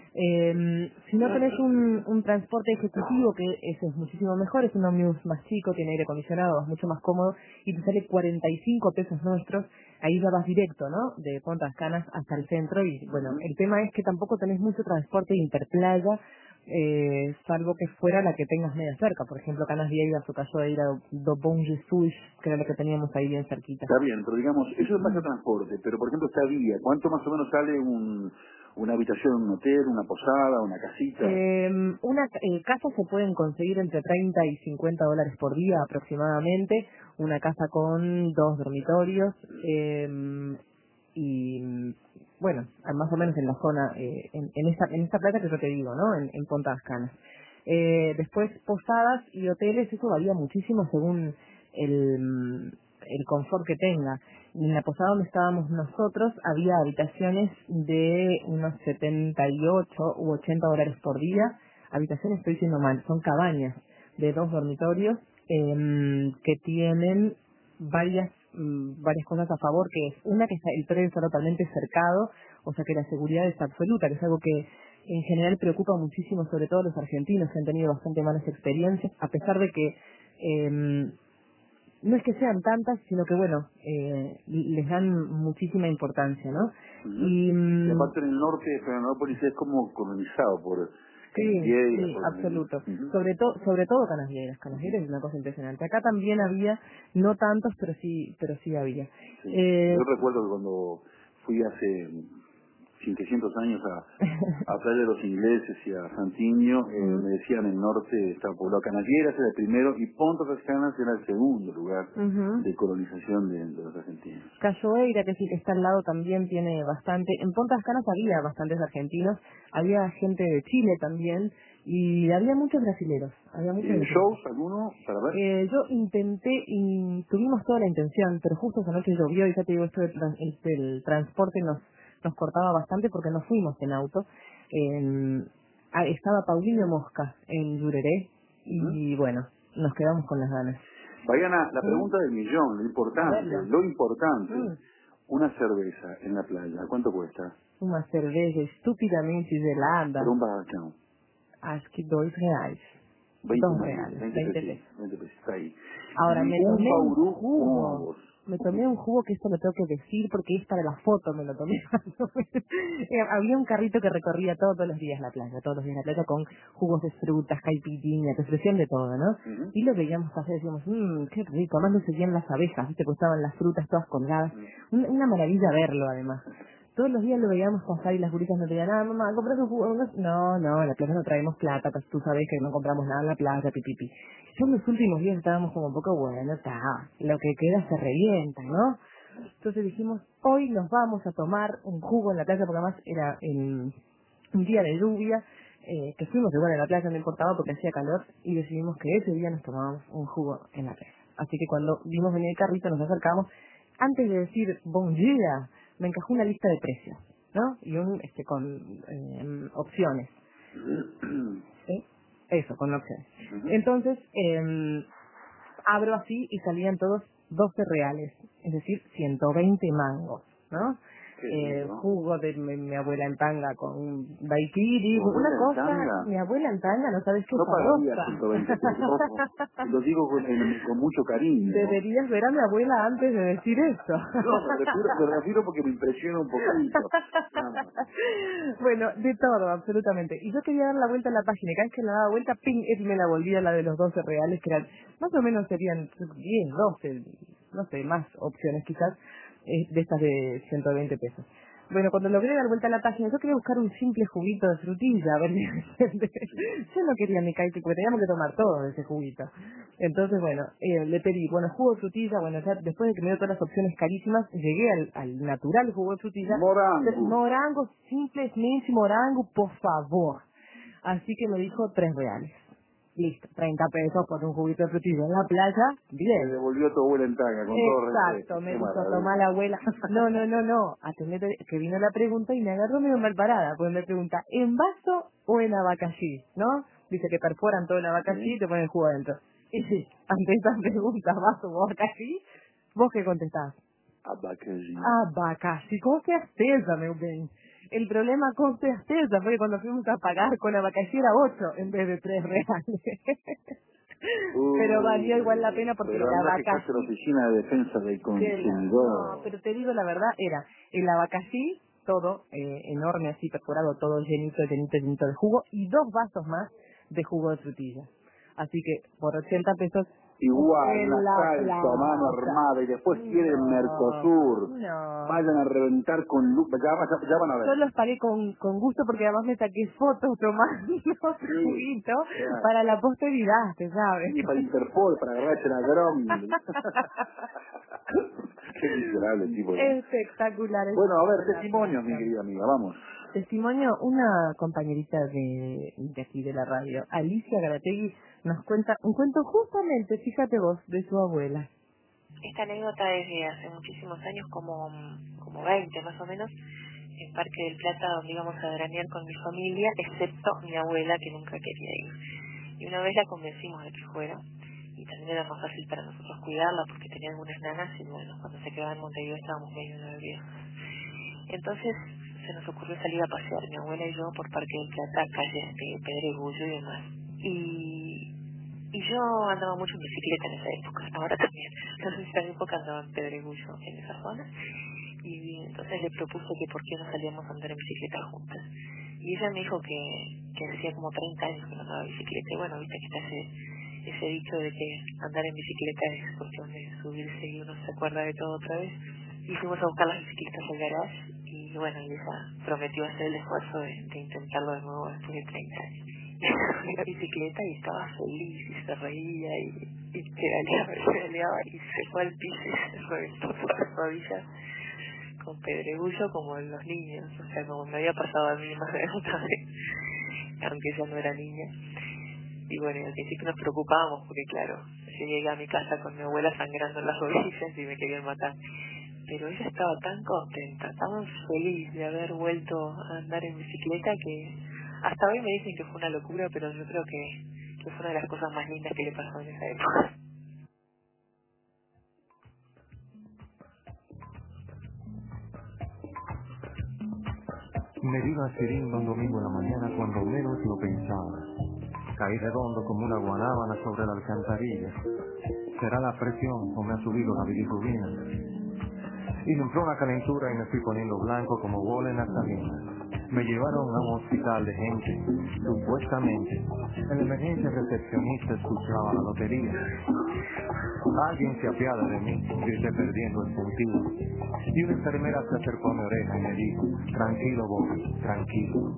Eh, si no tenés un, un transporte ejecutivo, que eso es muchísimo mejor, es un ómnibus más chico, tiene aire acondicionado, es mucho más cómodo, y te sale cuarenta y cinco pesos nuestros, ahí ya vas directo, ¿no? De Ponta das Canas hasta el centro, y bueno, el tema es que tampoco tenés mucho transporte interplaya, eh, salvo que fuera la que tengas media cerca, por ejemplo, Canasvieiras o caso de ir a Do Bom Jesus, que era la que teníamos ahí bien cerquita. Está bien, pero digamos, eso es más de transporte, pero por ejemplo, esta vía, ¿cuánto más o menos sale un, una habitación en un hotel, una posada, una casita? Eh, una eh, casa se pueden conseguir entre treinta y cincuenta dólares por día aproximadamente, una casa con dos dormitorios, eh, y bueno, más o menos en la zona, eh, en, en esta en esta playa que yo te digo, ¿no? En, en Ponta das Canas. Eh, después posadas y hoteles, eso varía muchísimo según el, el confort que tenga. En la posada donde estábamos nosotros había habitaciones de unos setenta y ocho u ochenta dólares por día. Habitaciones, estoy diciendo mal, son cabañas de dos dormitorios eh, que tienen varias varias cosas a favor, que es una, que está, el predio está totalmente cercado, o sea que la seguridad es absoluta, que es algo que en general preocupa muchísimo, sobre todo a los argentinos, que han tenido bastante malas experiencias, a pesar de que eh, no es que sean tantas, sino que bueno, eh, les dan muchísima importancia, ¿no? Uh-huh. Y, y aparte en el norte de Florianópolis es como colonizado por sí, Canasvieiras, sí, por absoluto. uh-huh. Sobre todo, sobre todo Canasvieiras. Canasvieiras es una cosa impresionante. Acá también había, no tantos, pero sí, pero sí había. Sí. Eh, Yo recuerdo que cuando fui hace quinientos años a, a Playa de los Ingleses y a Santiño, eh, uh-huh. me decían el norte estaba poblado. Canasvieiras era el primero y Ponta Tascanas era el segundo lugar uh-huh. de colonización de, de los argentinos. Cachoeira, que sí que está al lado, también tiene bastante. En Ponta Tascanas había bastantes argentinos, había gente de Chile también y había muchos brasileros. Había muchos ¿Eh, ¿Shows alguno para ver? Eh, yo intenté y tuvimos toda la intención, pero justo esa noche llovió y ya te digo, esto del trans, el, el transporte nos nos cortaba bastante porque nos fuimos en auto. Eh, ah, estaba Paulinho Mosca en Llureré y ¿Mm? bueno, nos quedamos con las ganas. Baiana, la pregunta del millón, lo importante, Verla. lo importante, Mm. una cerveza en la playa, ¿cuánto cuesta? Uma cerveja estupidamente gelada, Por un barracão. acho que dois reais. veinte, Dos reales, veinte veinte pesos, pesos. veinte pesos, está ahí. Ahora, Y me un tomé un Bauru jugo. nuevos. Me tomé un jugo que esto lo tengo que decir porque es para la foto, me lo tomé. Eh, Había un carrito que recorría todos los días la playa, todos los días la playa con jugos de frutas, caipirinha, te ofrecían de todo, ¿no? Uh-huh. Y lo veíamos pasar y decíamos, mmm, qué rico, además lo seguían las abejas, ¿viste? Pues estaban las frutas todas colgadas. Uh-huh. Una, una maravilla verlo, además. Todos los días lo veíamos pasar y las guritas no te decían, ah, mamá, ¿compras un jugo? No, no, en la playa no traemos plata, pues tú sabes que no compramos nada en la playa, pipipi. Ya en los últimos días estábamos como un poco, bueno, está, lo que queda se revienta, ¿no? Entonces dijimos, hoy nos vamos a tomar un jugo en la playa, porque además era en un día de lluvia, eh, que fuimos igual a la playa, no importaba porque hacía calor, y decidimos que ese día nos tomábamos un jugo en la playa. Así que cuando vimos venir el carrito nos acercamos, antes de decir bon dia, me encajó una lista de precios, ¿no? Y un, este, con eh, opciones. ¿Sí? Eso, con opciones. Uh-huh. Entonces, eh, abro así y salían todos doce reales, es decir, ciento veinte mangos, ¿no? Eh, jugo de mi, mi abuela en tanga con daiquiri, una cosa, tanga? mi abuela en tanga, no sabes qué no pagaría sabrosa. ciento veinte pesos, lo digo con, con mucho cariño. Deberías ver a mi abuela antes de decir eso. No, me refiero, me refiero porque me impresiona un poquito. Bueno, de todo, absolutamente. Y yo quería dar la vuelta a la página, y cada vez que la daba vuelta, ping, es me la volvía la de los doce reales, que eran, más o menos serían diez, doce, no sé, más opciones quizás, eh, de estas de ciento veinte pesos. Bueno, cuando logré dar vuelta a la página, yo quería buscar un simple juguito de frutilla, a ver si me entiende. Yo no quería ni caipi, porque teníamos que tomar todo de ese juguito. Entonces, bueno, eh, le pedí, bueno, jugo de frutilla, bueno, ya después de que me dio todas las opciones carísimas, llegué al, al natural jugo de frutilla. Morango. Morango, simplemente morango, por favor. Así que me dijo tres reales. Listo, treinta pesos por un juguito de frutilla en la playa, bien. Se devolvió tu abuela en tanga, con Exacto, todo respeto. Exacto, me Qué dijo, maravilla. tomá la abuela. No, no, no, no, atendete, que vino la pregunta y me agarró medio mal parada, pues me pregunta, ¿en vaso o en abacaxi? ¿No? Dice que perforan todo el abacaxi Sí. y te ponen el jugo adentro. Y sí, ante esta pregunta, ¿vaso o abacaxi? ¿Vos qué contestás? Abacaxi. Abacaxi, con certeza, meu bem. El problema con certeza fue que cuando fuimos a pagar con abacaxi era ocho en vez de tres reales. Uh, Pero valía igual la pena porque pero el anda que abacaxi... está la Oficina de Defensa del que la- Consumidor. No, pero te digo la verdad, era el abacaxi, todo eh, enorme, así perforado, todo llenito, llenito, llenito de jugo, y dos vasos más de jugo de frutilla. Así que por ochenta pesos... Igual, en una la salsa, mano plaza. armada, y después quieren No, Mercosur. no. Vayan a reventar con luz, ya, ya, ya van a ver. Yo los pagué con, con gusto porque además me saqué fotos tomando Sí, juguito claro. para la posteridad, ¿te sabes? Y para Interpol, para agarrarse la dron. Qué miserable tipo. ¿No? Espectacular. Bueno, a ver, espectacular. testimonios, mi querida amiga, vamos. Testimonio, una compañerita de, de aquí de la radio, Alicia Garategui, nos cuenta un cuento justamente, fíjate vos, de su abuela. Esta anécdota es de hace muchísimos años, como, como veinte más o menos, en Parque del Plata, donde íbamos a veranear con mi familia, excepto mi abuela, que nunca quería ir. Y una vez la convencimos de que fuera, y también era más fácil para nosotros cuidarla, porque tenía algunas nanas, y bueno, cuando se quedaba en Montevideo estábamos medio nerviosos. Entonces se nos ocurrió salir a pasear, mi abuela y yo, por Parque del Plata, calles de Pedregullo y demás. Y Y yo andaba mucho en bicicleta en esa época, ahora también. Entonces en esa época andaba en Pedregullo, en esa zona. Y entonces le propuse que por qué no salíamos a andar en bicicleta juntas. Y ella me dijo que, que hacía como treinta años que no andaba en bicicleta. Y bueno, viste que está ese, ese dicho de que andar en bicicleta es cuestión de subirse y uno se acuerda de todo otra vez. Y fuimos a buscar las bicicletas al garage. Y bueno, y ella prometió hacer el esfuerzo de, de intentarlo de nuevo después de treinta años. Y la bicicleta y estaba feliz y se reía y, y pedaleaba y pedaleaba y se fue al piso y se reventó por las rodillas con pedregullo como en los niños, o sea, como me había pasado a mí más de una vez, aunque ella no era niña. Y bueno, al principio nos preocupábamos porque claro, yo llegué a mi casa con mi abuela sangrando en las rodillas y me querían matar. Pero ella estaba tan contenta, tan feliz de haber vuelto a andar en bicicleta que hasta hoy me dicen que fue una locura, pero yo creo que, que fue una de las cosas más lindas que le pasó en esa época. Me vino a Siringa un domingo en la mañana cuando menos lo pensaba. Caí redondo como una guanábana sobre la alcantarilla. ¿Será la presión o me ha subido la bilirrubina? Y me entró una calentura y me fui poniendo blanco como bola en naftalina. Me llevaron a un hospital de gente, supuestamente. En la emergencia recepcionista escuchaba la lotería. Alguien se apiada de mí, grité perdiendo el sentido. Y una enfermera se acercó a mi oreja y me dijo, tranquilo Bobby, tranquilo.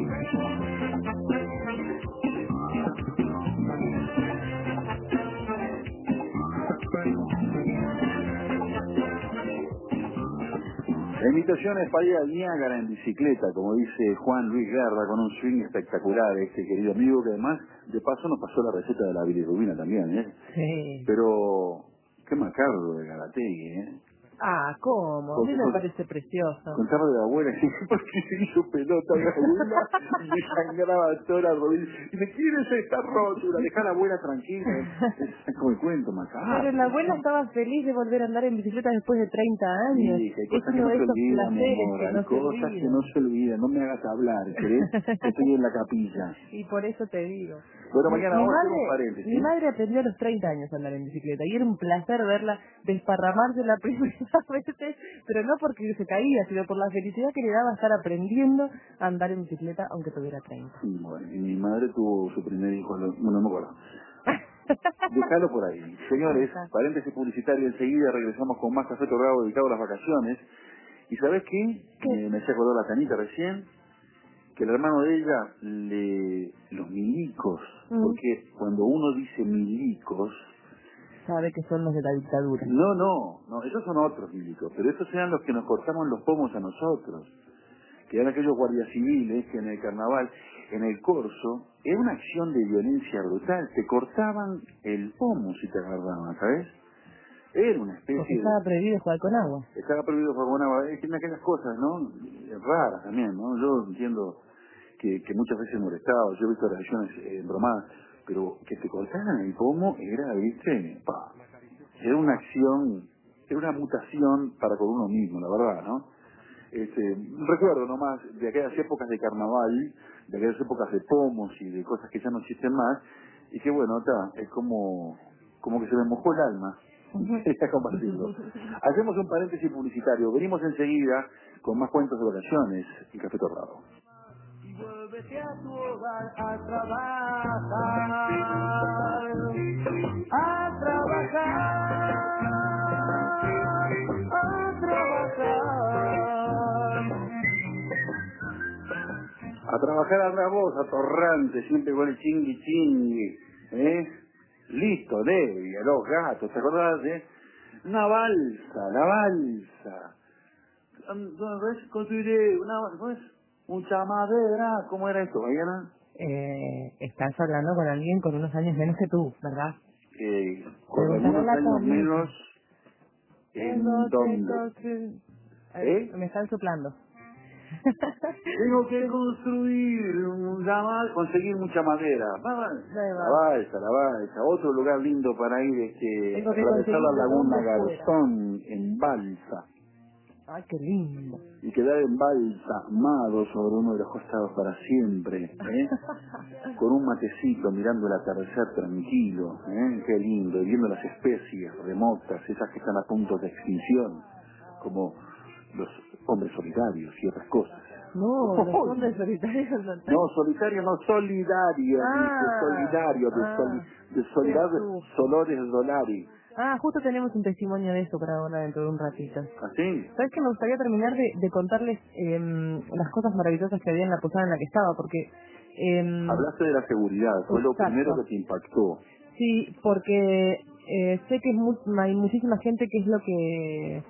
La invitación es para ir al Niágara en bicicleta, como dice Juan Luis Guerra, con un swing espectacular, este querido amigo, que además, de paso, nos pasó la receta de la bilirrubina también, ¿eh? Sí. Pero, qué macabro de Garategui, ¿eh? Ah, ¿cómo? A mí me parece precioso. Contaba de la abuela, porque se hizo pelota la abuela y le sangraba toda la rodilla. Y me ¿quieres esta rótula? Deja a la abuela tranquila. Es como el cuento macabro. Pero la abuela estaba feliz de volver a andar en bicicleta después de treinta años. Sí, hay Es cosas que uno no de se esos olvidan, mi placeres amor. que Hay no se cosas olvidan. que no se olvidan. No me hagas hablar, ¿crees? Estoy en la capilla. Y por eso te digo. Bueno, Mi, mañana mi vamos a hacer un madre, paréntesis. mi madre aprendió a los treinta años a andar en bicicleta y era un placer verla desparramarse la primera vez, pero no porque se caía, sino por la felicidad que le daba estar aprendiendo a andar en bicicleta aunque tuviera treinta. Bueno, y mi madre tuvo su primer hijo, a los- bueno, no me acuerdo. Déjalo por ahí. Señores, paréntesis publicitario, enseguida regresamos con más Café Torrado dedicado a las vacaciones. ¿Y sabés qué? ¿Qué? Eh, me hacía acordar la Tanita recién, que el hermano de ella, le los milicos, Mm. porque cuando uno dice milicos, Sabe que son los de la dictadura. no, no, no, esos son otros milicos, pero esos eran los que nos cortaban los pomos a nosotros, que eran aquellos guardias civiles que en el carnaval, en el corso, era una acción de violencia brutal, te cortaban el pomo si te agarraban, ¿sabes? Era una especie Porque de... estaba prohibido jugar con agua. Estaba prohibido jugar con agua, es que en aquellas cosas, ¿no? Raras también, ¿no? Yo entiendo que, que muchas veces molestaba, yo he visto reacciones eh, bromadas, pero que te cortaran el pomo era, viste, pa, era una acción, era una mutación para con uno mismo, la verdad, ¿no? Este, recuerdo nomás de aquellas épocas de carnaval, de aquellas épocas de pomos y de cosas que ya no existen más, y que bueno, está, es como, como que se me mojó el alma. Quería compartirlo. Hacemos un paréntesis publicitario, venimos enseguida con más cuentos de vacaciones y Café Torrado. Y vuélvete a tu hogar a trabajar, a trabajar, a trabajar. A trabajar a la voz, atorrante, siempre con el chingui chingui, ¿eh? Listo, Debbie, a los gatos, ¿te acordás, eh? Una balsa, la balsa. ¿Ves? Construiré una, ¿ves? Mucha madera, ¿cómo era esto, Mariana? Eh, estás hablando con alguien con unos años menos que tú, ¿verdad? Eh, con Pregúntale a algunos la años Carlita. menos, ¿en Tengo, dónde? tengo que... ¿Eh? Me están soplando. Tengo que construir, un llama- conseguir mucha madera. Va, va. Ahí La va. balsa, la balsa. Otro lugar lindo para ir, este, Tengo que atravesar la conseguir de laguna dónde fuera. Garzón en balsa. Ay, qué lindo. Y quedar embalsamado sobre uno de los costados para siempre, ¿eh? Con con un matecito, mirando el atardecer tranquilo, ¿eh? Qué lindo, y viendo las especies remotas, esas que están a punto de extinción, como los hombres solitarios y otras cosas. No, los ¡Oh! hombres solitarios no están. No, solitario, no solidario, dice, Ah, solidario, de, ah, soli, de qué solidar, susto. solores dolari. Ah, justo tenemos un testimonio de eso para ahora dentro de un ratito. ¿Así? ¿Sabes que me gustaría terminar de, de contarles eh, las cosas maravillosas que había en la posada en la que estaba? Porque... Eh, Hablaste de la seguridad, fue lo primero exacto. que te impactó. Sí, porque eh, sé que es mu hay muchísima gente que es lo que...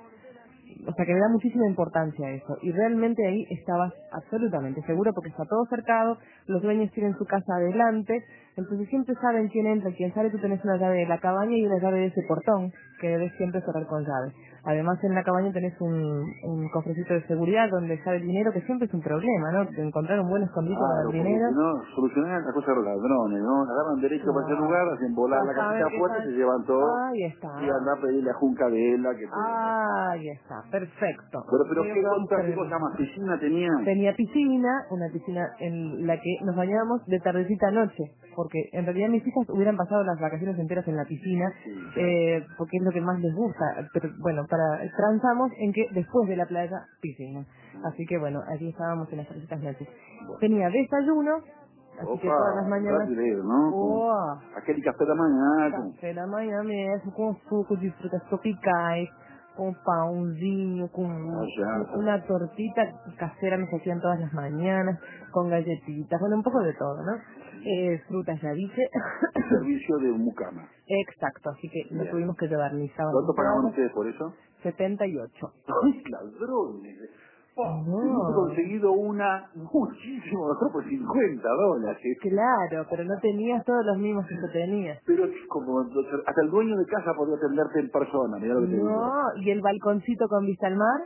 O sea, que le da muchísima importancia a eso. Y realmente ahí estabas absolutamente seguro porque está todo cercado, los dueños tienen su casa adelante, entonces siempre saben quién entra, quién sale. Tú tenés una llave de la cabaña y una llave de ese portón que debes siempre cerrar con llave. Además, en la cabaña tenés un, un cofrecito de seguridad donde está el dinero, que siempre es un problema, ¿no? De encontrar un buen escondite para el Claro, porque dinero. si no, solucionar la cosa de los ladrones, ¿no? Agarran derecho para ese No. lugar, hacen volar la Vas a ver casita que afuera, están... se llevan todo Ahí está. y anda a pedirle a Junca Vela que te... Ahí está, perfecto. Pero, pero Qué ¿qué buen contas? ¿Qué premio. cosa más? ¿Piscina tenía? Tenía piscina, una piscina en la que nos bañábamos de tardecita a noche, porque en realidad mis hijas hubieran pasado las vacaciones enteras en la piscina, Sí. eh, porque es lo que más les gusta, pero bueno, para transamos en que después de la playa, piscina. Así que bueno, allí estábamos en las tardecitas noches. Tenía desayuno, así que todas las Opa, mañanas, brasileiro, ¿no? oh, Com aquele café da manhã, com... café da manhã mesmo, com suco de frutas tropicais, con pãozinho, con Allá. una tortita casera me se hacían todas las mañanas, con galletitas, bueno, un poco de todo, ¿no? Eh, frutas, ya dije. Servicio de mucama. Exacto, así que lo Bien. tuvimos que llevar mis sábados ¿Cuánto y pagaban toallas. ustedes por eso? setenta y ocho. ¡Ay, ladrones! Oh, hubiese No, conseguido una muchísimo mejor por cincuenta dólares. claro, pero no tenías todos los mismos que yo tenía. Pero es como, hasta el dueño de casa podría atenderte en persona, mira lo que te digo. No, y el balconcito con vista al mar.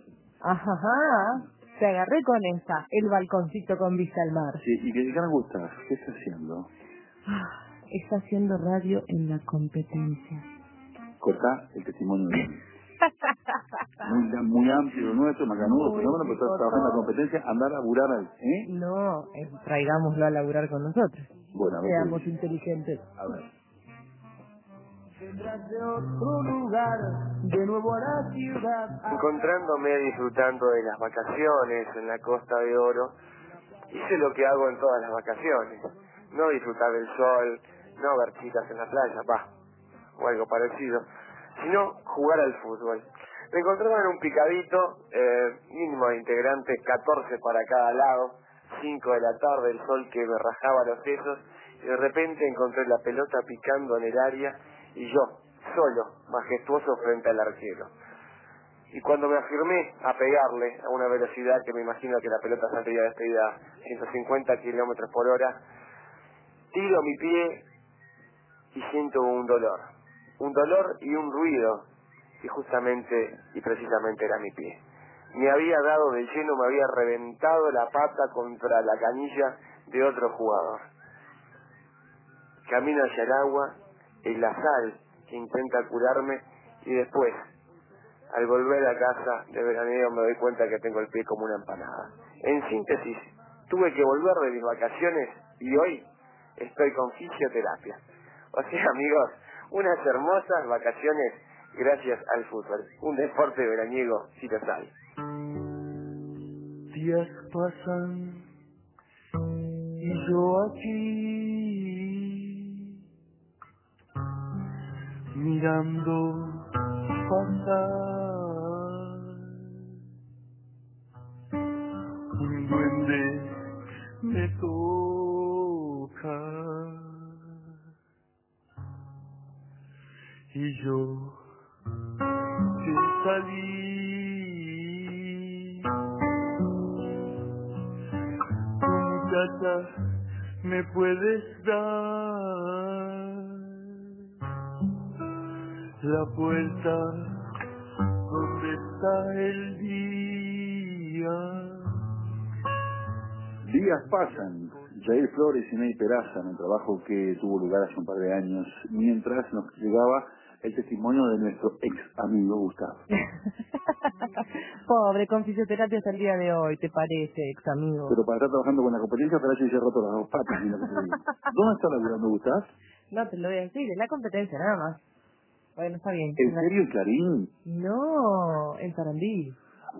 Ajá, ajá, te agarré con esa, el balconcito con vista al mar. Sí, y que qué me gusta, ¿qué está haciendo? Ah, está haciendo radio en la competencia. Cortá el testimonio de él. Muy, muy amplio lo nuestro, macanudo, Muy fenómeno, pero estás trabajando en la picotón. competencia, andar a laburar al, ¿eh? No, eh, traigámoslo a laburar con nosotros. Bueno, a ver qué Seamos dice. inteligentes. A ver. Vendrás de otro lugar, de nuevo a la ciudad. Encontrándome disfrutando de las vacaciones en la Costa de Oro, hice lo que hago en todas las vacaciones, no disfrutar del sol, no ver chicas en la playa, va, o algo parecido, sino jugar al fútbol. Me encontraba en un picadito, eh, mínimo de integrantes, catorce para cada lado, cinco de la tarde, el sol que me rajaba los sesos, y de repente encontré la pelota picando en el área, y yo, solo, majestuoso frente al arquero. Y cuando me afirmé a pegarle a una velocidad que me imagino que la pelota saldría despedida a ciento cincuenta kilómetros por hora, tiro mi pie y siento un dolor. Un dolor y un ruido, y justamente y precisamente era mi pie. Me había dado de lleno, me había reventado la pata contra la canilla de otro jugador. Camino hacia el agua, en la sal que intenta curarme, y después, al volver a casa de veraneo, me doy cuenta que tengo el pie como una empanada. En síntesis, tuve que volver de mis vacaciones y hoy estoy con fisioterapia. O sea, amigos, unas hermosas vacaciones gracias al fútbol. Un deporte veraniego, si lo hay. Días pasan y yo aquí mirando pasar un duende me toca y yo que salí, muchacha, me puedes dar la vuelta donde está el día. Días pasan. Jair Flores y Ney Peraza, en un trabajo que tuvo lugar hace un par de años, mientras nos llegaba el testimonio de nuestro ex amigo Gustavo. Pobre, con fisioterapia hasta el día de hoy, ¿te parece, ex amigo? Pero para estar trabajando con la competencia, para eso se ha roto las dos patas. Mira que te digo. ¿Dónde está laburando Gustavo? No te lo voy a decir, es la competencia nada más. Bueno, está bien. ¿En serio, Clarín? No, en Sarandí.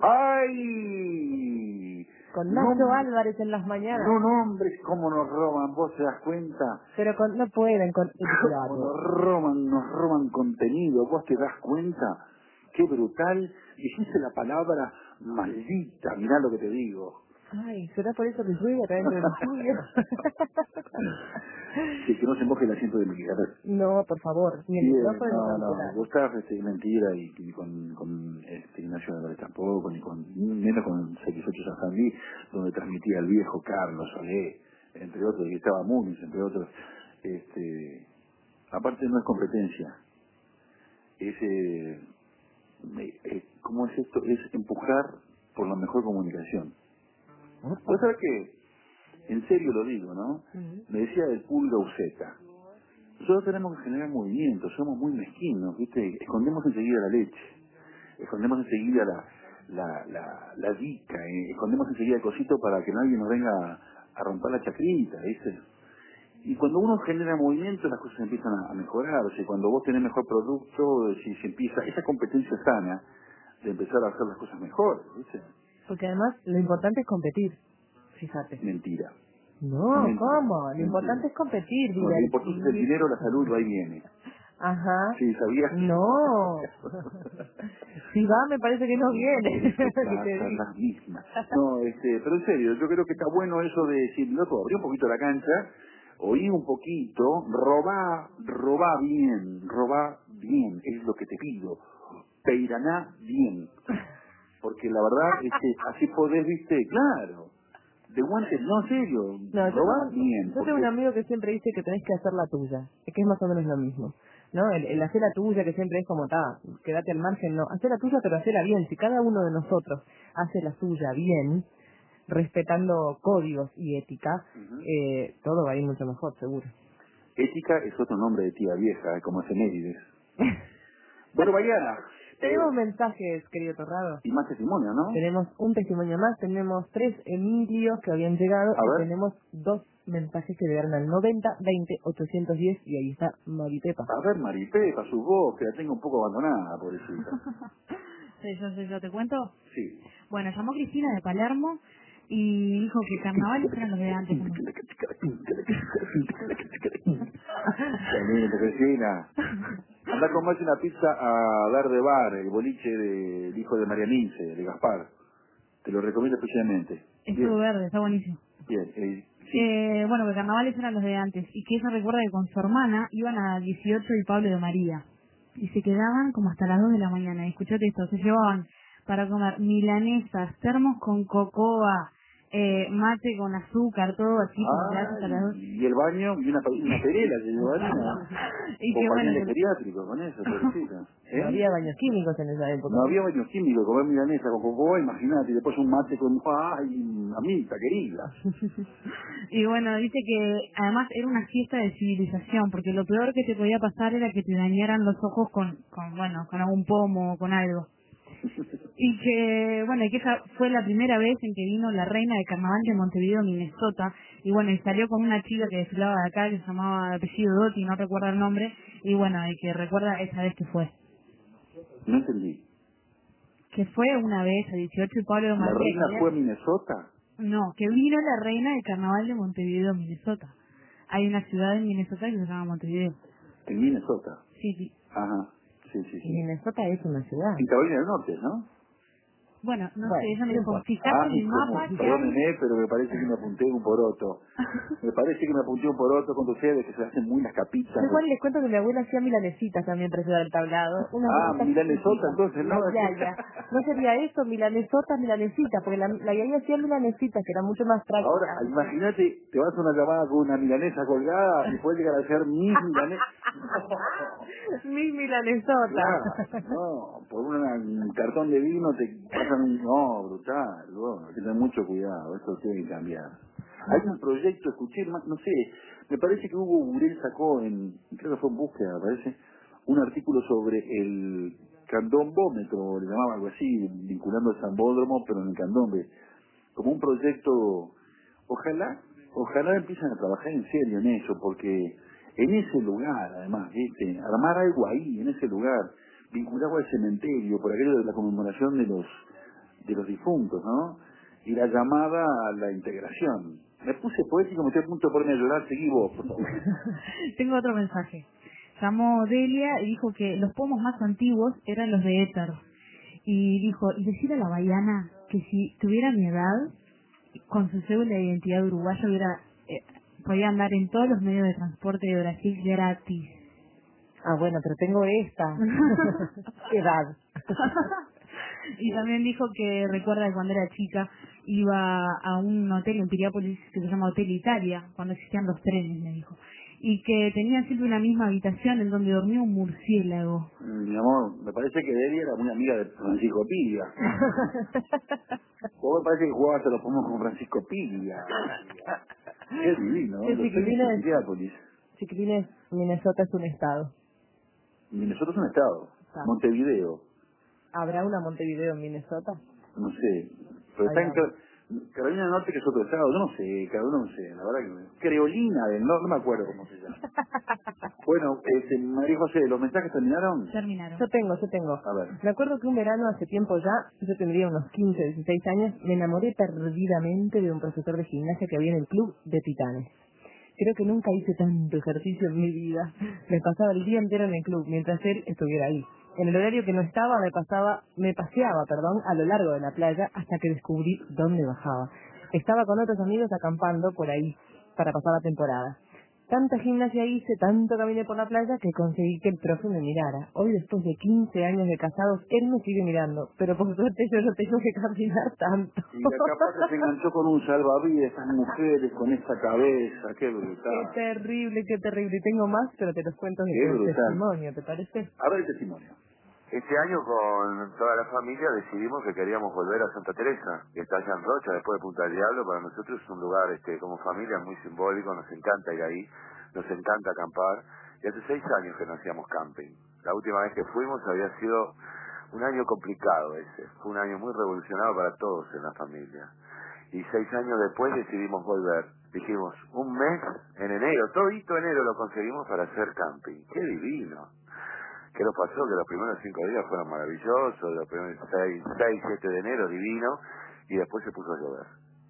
¡Ay! Con Nacho No, Álvarez en las mañanas. no nombres cómo nos roban, vos te das cuenta. Pero con, no pueden con... Cómo nos roban, nos roban contenido, vos te das cuenta. Qué brutal. Dijiste la palabra maldita, mirá lo que te digo. Ay, ¿será por eso que llueve acá dentro del estudio? Sí, que no se moje el asiento de mi hija. No, por favor, ni el Bien, micrófono no, ni no, cancelar. Gustavo, este, mentira, y, y con, con este, Ignacio Álvarez tampoco, ni con, menos con C X ocho Safandí, donde transmitía el viejo Carlos Solé, entre otros, y estaba Muniz, entre otros. Este, aparte no es competencia, es, eh, eh, ¿cómo es esto? Es empujar por la mejor comunicación. ¿Vos sabés que, en serio lo digo, ¿no? Uh-huh. Me decía el Pulga Uceta. Nosotros tenemos que generar movimiento, somos muy mezquinos, ¿viste? Escondemos enseguida la leche, escondemos enseguida la, la, la, la dica, eh, escondemos enseguida el cosito para que nadie nos venga a, a romper la chacrita, ¿viste? Y cuando uno genera movimiento, las cosas empiezan a, a mejorarse. Cuando vos tenés mejor producto, si se empieza esa competencia sana de empezar a hacer las cosas mejor, ¿viste? Porque además lo importante es competir, fíjate. Mentira. No, Mentira. ¿cómo? Lo Mentira. importante es competir, No, lo importante es el dinero, la salud, va y viene. Ajá. Sí, ¿sabías? No. Si va, me parece que no viene. Pasa la misma. No, este, pero en serio, yo creo que está bueno eso de decir, loco, abrí un poquito la cancha, oí un poquito, robá, robá bien, robá bien, es lo que te pido. Peiraná bien. Porque la verdad es que así podés, viste, claro. De guantes, no, en serio, No, robá yo, bien. yo Porque... tengo un amigo que siempre dice que tenés que hacer la tuya, es que es más o menos lo mismo, ¿no? El, el hacer la tuya, que siempre es como, ta, quédate al margen, no, hacer la tuya pero hacerla bien. Si cada uno de nosotros hace la suya bien, respetando códigos y ética, uh-huh. eh, todo va a ir mucho mejor, seguro. Ética es otro nombre de tía vieja, eh, como efemérides. Bueno, Bayana. Tenemos eh, mensajes, querido Torrado. Y más testimonios, ¿no? Tenemos un testimonio más, tenemos tres Emilios que habían llegado a y ver. tenemos dos mensajes que llegaron al noventa veinte ochocientos diez y ahí está Maripepa. A ver, Maripepa, su voz, que la tengo un poco abandonada, pobrecita. Sí, yo, yo, yo te cuento. Sí. Bueno, llamó Cristina de Palermo y dijo que carnavales eran los de antes. También, Cristina. Anda con más una pizza a Verde Bar, el boliche del hijo de María Nince, de Gaspar. Te lo recomiendo especialmente. Es todo verde, está buenísimo. Bien, eh, sí. eh, bueno, que carnavales eran los de antes y que ella recuerda que con su hermana iban a dieciocho y Pablo de María y se quedaban como hasta las dos de la mañana. Y escuchate esto, se llevaban para comer milanesas, termos con cocoa, eh, mate con azúcar, todo así como ah, hasta las dos. Y el baño, y una, una perela se llevaría. Y o que bueno, pañales geriátricos con eso, pobrecita. ¿Eh? No había baños químicos en esa época. No había baños químicos, comer milanesa con cocoa, imagínate, y después un mate con, ay, amita querida. Y bueno, dice que además era una fiesta de civilización, porque lo peor que te podía pasar era que te dañaran los ojos con, con bueno, con algún pomo o con algo. Y que, bueno, y que esa fue la primera vez en que vino la reina de carnaval de Montevideo, Minnesota, y bueno, y salió con una chica que desfilaba de acá, que se llamaba de apellido Dotti, no recuerdo el nombre, y bueno, y que recuerda esa vez que fue. No entendí. Que fue una vez a dieciocho y Pablo de María. ¿La reina fue a Minnesota? No, que vino la reina del carnaval de Montevideo, Minnesota. Hay una ciudad en Minnesota que se llama Montevideo. ¿En Minnesota? Sí, sí. Ajá, sí, sí, sí. Minnesota es una ciudad. En Carolina del Norte, ¿no? Bueno, no bueno, sé, ella me dijo, fijate ah, en el mapa que perdónenme, hay... pero me parece que me apunté un poroto. Me parece que me apunté un poroto con ustedes que se hacen muy las capitas. Igual les cuento que mi abuela hacía milanesitas también preciosa del tablado. Ah, milanesota entonces, ¿no? La yaya. No sería eso, milanesotas, milanesitas, porque la, la yaya hacía milanesitas, que era mucho más práctica. Ahora, imagínate, te vas a una llamada con una milanesa colgada y puedes llegar a ser mis milanesas. Mis milanesotas. Claro, no, por una, un cartón de vino te pasan un... No, brutal, bueno, hay que tener mucho cuidado, esto tiene que cambiar. Hay un proyecto, escuché, no sé, me parece que Hugo Burel sacó en, creo que fue en Búsqueda, me parece, un artículo sobre el candombómetro, le llamaba algo así, vinculando al zambódromo, pero en el candombe, como un proyecto. Ojalá, ojalá empiecen a trabajar en serio en eso, porque en ese lugar, además, ¿viste? Armar algo ahí, en ese lugar, vinculado al cementerio, por aquello de la conmemoración de los de los difuntos, ¿no? Y la llamada a la integración. Me puse poético, me estoy a punto de ponerme a llorar, seguí vos, por favor. Tengo otro mensaje. Llamó Delia y dijo que los pomos más antiguos eran los de éter. Y dijo, y decir a la baiana que si tuviera mi edad, con su cédula de identidad uruguaya, hubiera eh, podía andar en todos los medios de transporte de Brasil gratis. Ah, bueno, pero tengo esta edad. Y también dijo que recuerda que cuando era chica iba a un hotel en Piriápolis que se llama Hotel Italia, cuando existían los trenes, me dijo. Y que tenía siempre una misma habitación en donde dormía un murciélago. Mi amor, me parece que Delia era muy amiga de Francisco Piglia. Vos me parece que jugabas a los pomos con Francisco Piglia. Qué divino, ¿no? Sí, Los chiquilines. trenes de Piriápolis. Chiquilines, Minnesota es un estado. Minnesota es un estado. Ah. Montevideo. ¿Habrá una Montevideo en Minnesota? No sé. Pero está en Car- Carolina del Norte, que es otro estado. Yo no sé, cada uno no sé. La verdad que... Creolina del Norte, no me acuerdo cómo se llama. Bueno, este, María José, ¿los mensajes terminaron? Terminaron. Yo tengo, yo tengo. A ver. Me acuerdo que un verano hace tiempo ya, yo tendría unos quince, dieciséis años, me enamoré perdidamente de un profesor de gimnasia que había en el club de Titanes. Creo que nunca hice tanto ejercicio en mi vida. Me pasaba el día entero en el club, mientras él estuviera ahí. En el horario que no estaba, me pasaba, me paseaba, perdón, a lo largo de la playa hasta que descubrí dónde bajaba. Estaba con otros amigos acampando por ahí para pasar la temporada. Tanta gimnasia hice, tanto caminé por la playa que conseguí que el profe me mirara. Hoy, después de quince años de casados, él me sigue mirando, pero por suerte yo no tengo que caminar tanto. Y la capaz que se enganchó con un salvavidas, estas mujeres con esta cabeza, qué brutal. Qué terrible, qué terrible. Y tengo más, pero te los cuento Qué desde el brutal. testimonio, ¿te parece? A ver el testimonio. Este año con toda la familia decidimos que queríamos volver a Santa Teresa, que está allá en Rocha, después de Punta del Diablo. Para nosotros es un lugar este, como familia muy simbólico, nos encanta ir ahí, nos encanta acampar. Y hace seis años que no hacíamos camping. La última vez que fuimos había sido un año complicado ese, fue un año muy revolucionado para todos en la familia. Y seis años después decidimos volver. Dijimos, un mes en enero, todito enero lo conseguimos para hacer camping. ¡Qué divino! ¿Qué nos pasó? Que los primeros cinco días fueron maravillosos, los primeros seis, seis, siete de enero divino, y después se puso a llover.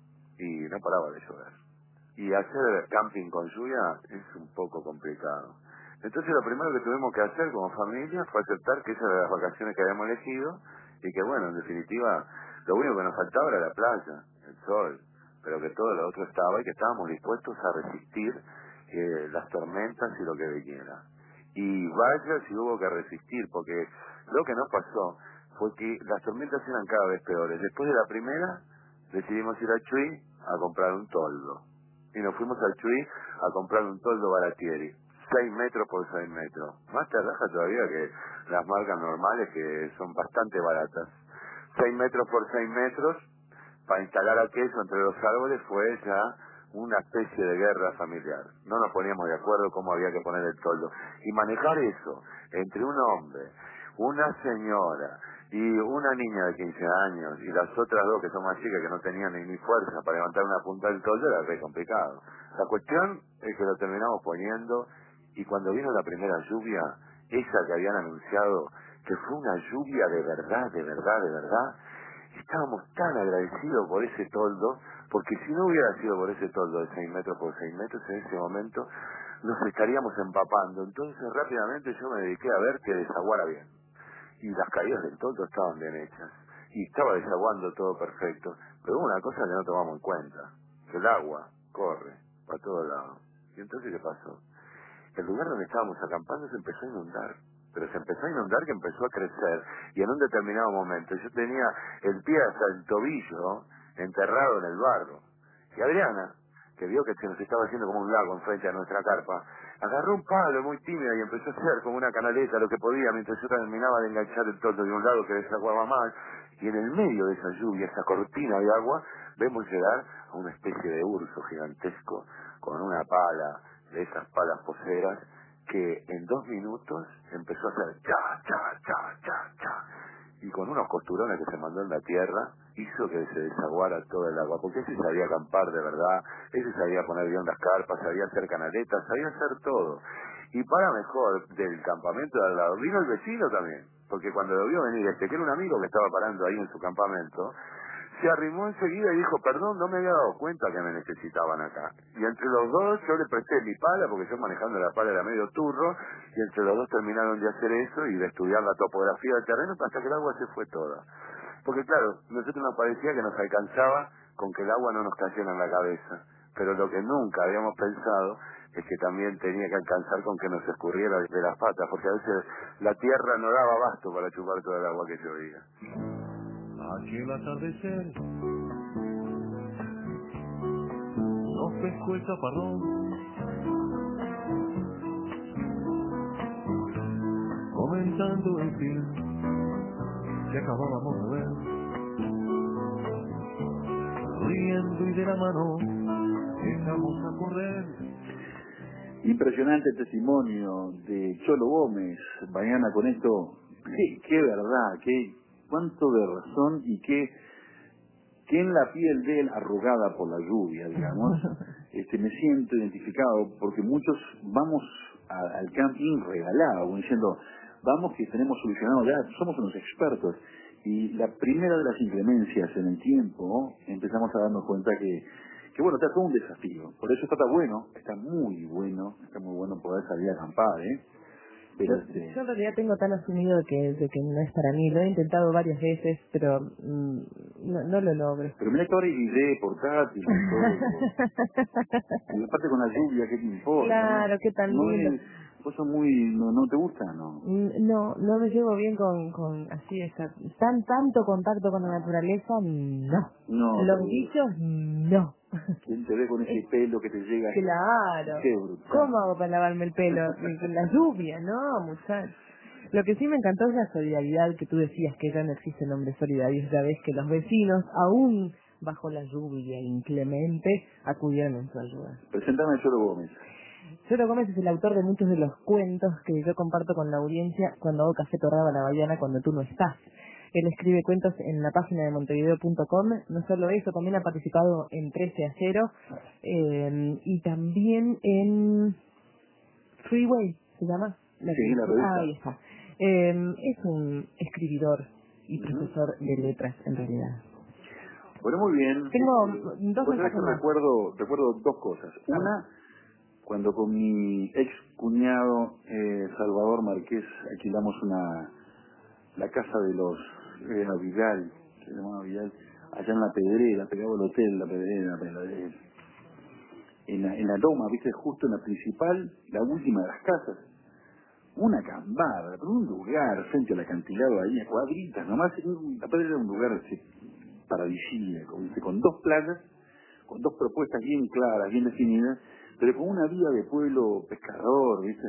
Y no paraba de llover. Y hacer camping con lluvia es un poco complicado. Entonces lo primero que tuvimos que hacer como familia fue aceptar que esas eran las vacaciones que habíamos elegido, y que bueno, en definitiva, lo único que nos faltaba era la playa, el sol, pero que todo lo otro estaba y que estábamos dispuestos a resistir eh, las tormentas y lo que viniera. Y vaya si hubo que resistir, porque lo que nos pasó fue que las tormentas eran cada vez peores. Después de la primera, decidimos ir a Chuy a comprar un toldo. Y nos fuimos al Chuy a comprar un toldo Baratieri, seis metros por seis metros. Más te raja todavía que las marcas normales, que son bastante baratas. seis metros por seis metros, para instalar aquello entre los árboles fue ya una especie de guerra familiar. No nos poníamos de acuerdo cómo había que poner el toldo. Y manejar eso entre un hombre, una señora y una niña de quince años y las otras dos que son más chicas que no tenían ni, ni fuerza para levantar una punta del toldo era re complicado. La cuestión es que lo terminamos poniendo, y cuando vino la primera lluvia, esa que habían anunciado, que fue una lluvia de verdad, de verdad, de verdad, estábamos tan agradecidos por ese toldo, porque si no hubiera sido por ese toldo de seis metros por seis metros, en ese momento nos estaríamos empapando. Entonces rápidamente yo me dediqué a ver que desaguara bien. Y las caídas del toldo estaban bien hechas. Y estaba desaguando todo perfecto. Pero hubo una cosa que no tomamos en cuenta, que el agua corre para todos lados. ¿Y entonces qué pasó? El lugar donde estábamos acampando se empezó a inundar. Pero se empezó a inundar, que empezó a crecer, y en un determinado momento yo tenía el pie hasta el tobillo enterrado en el barro. Y Adriana, que vio que se nos estaba haciendo como un lago enfrente a nuestra carpa, agarró un palo muy tímido y empezó a hacer como una canaleta lo que podía, mientras yo terminaba de enganchar el toldo de un lado que desaguaba mal. Y en el medio de esa lluvia, esa cortina de agua, vemos llegar a una especie de urso gigantesco con una pala, de esas palas poseras, que en dos minutos empezó a hacer cha, cha, cha, cha, cha. Y con unos costurones que se mandó en la tierra, hizo que se desaguara todo el agua. Porque ese sabía acampar de verdad, ese sabía poner bien las carpas, sabía hacer canaletas, sabía hacer todo. Y para mejor del campamento de al lado, vino el vecino también. Porque cuando lo vio venir este, que era un amigo que estaba parando ahí en su campamento, se arrimó enseguida y dijo, perdón, no me había dado cuenta que me necesitaban acá. Y entre los dos yo le presté mi pala, porque yo manejando la pala era medio turro, y entre los dos terminaron de hacer eso y de estudiar la topografía del terreno hasta que el agua se fue toda. Porque claro, nosotros nos parecía que nos alcanzaba con que el agua no nos cayera en la cabeza, pero lo que nunca habíamos pensado es que también tenía que alcanzar con que nos escurriera de las patas, porque a veces la tierra no daba abasto para chupar todo el agua que llovía. Aquel atardecer nos pescó el chaparrón, comentando en fin que acabábamos de ver, riendo y de la mano echamos a correr. Impresionante testimonio de Cholo Gómez. Mañana con esto, qué, qué verdad, qué cuánto de razón y qué, que en la piel de él arrugada por la lluvia, digamos, este, me siento identificado porque muchos vamos a, al camping regalados, como diciendo, vamos que tenemos solucionado ya, somos unos expertos. Y la primera de las inclemencias en el tiempo, empezamos a darnos cuenta que que bueno, está todo un desafío. Por eso está tan bueno, está muy bueno, está muy bueno poder salir a acampar, ¿eh? Pero yo, este... yo en realidad tengo tan asumido de que, de que no es para mí. Lo he intentado varias veces, pero mmm, no, no lo logro. Pero mira que ahora hay video portátil y todo. Y aparte con la lluvia, ¿qué te importa? Claro, ¿no? qué tan No lindo. es, vos sos muy, no, no te gusta, ¿no? No, no me llevo bien con, con así esa, tan tanto contacto con la naturaleza, no. No, Los pero... bichos, no. ¿Quién te ve con ese pelo que te llega? Claro. Qué brutal. ¿Cómo hago para lavarme el pelo? Con la lluvia, no, muchachos. Lo que sí me encantó es la solidaridad que tú decías, que ya no existen hombres solidarios. Ya ves que los vecinos, aún bajo la lluvia inclemente, acudieron en su ayuda. Presentame a Cholo Gómez. Cholo Gómez es el autor de muchos de los cuentos que yo comparto con la audiencia cuando hago Café Torrado a la Bahiana cuando tú no estás. Él escribe cuentos en la página de montevideo punto com. No solo eso, también ha participado en trece a cero eh, y también en Freeway, ¿se llama? La Sí, la revista. Ah, ahí está. Eh, es un escribidor y Uh-huh. profesor de letras, en realidad. Bueno, muy bien. Tengo Este, dos vos sabés mensajes que más. recuerdo, recuerdo dos cosas. Una, cuando con mi ex cuñado eh, Salvador Marqués alquilamos una la casa de los eh, Vidal, se llamaba Vidal, allá en la Pedrera, pegado al hotel, la Pedrera, la Pedrera, en la, en la loma, viste, justo en la principal, la última de las casas, una cambada, pero un lugar frente al acantilado ahí, a cuadritas, nomás, la Pedrera era un lugar así, paradisíaco, viste, con dos playas, con dos propuestas bien claras, bien definidas, pero con una vida de pueblo pescador, viste,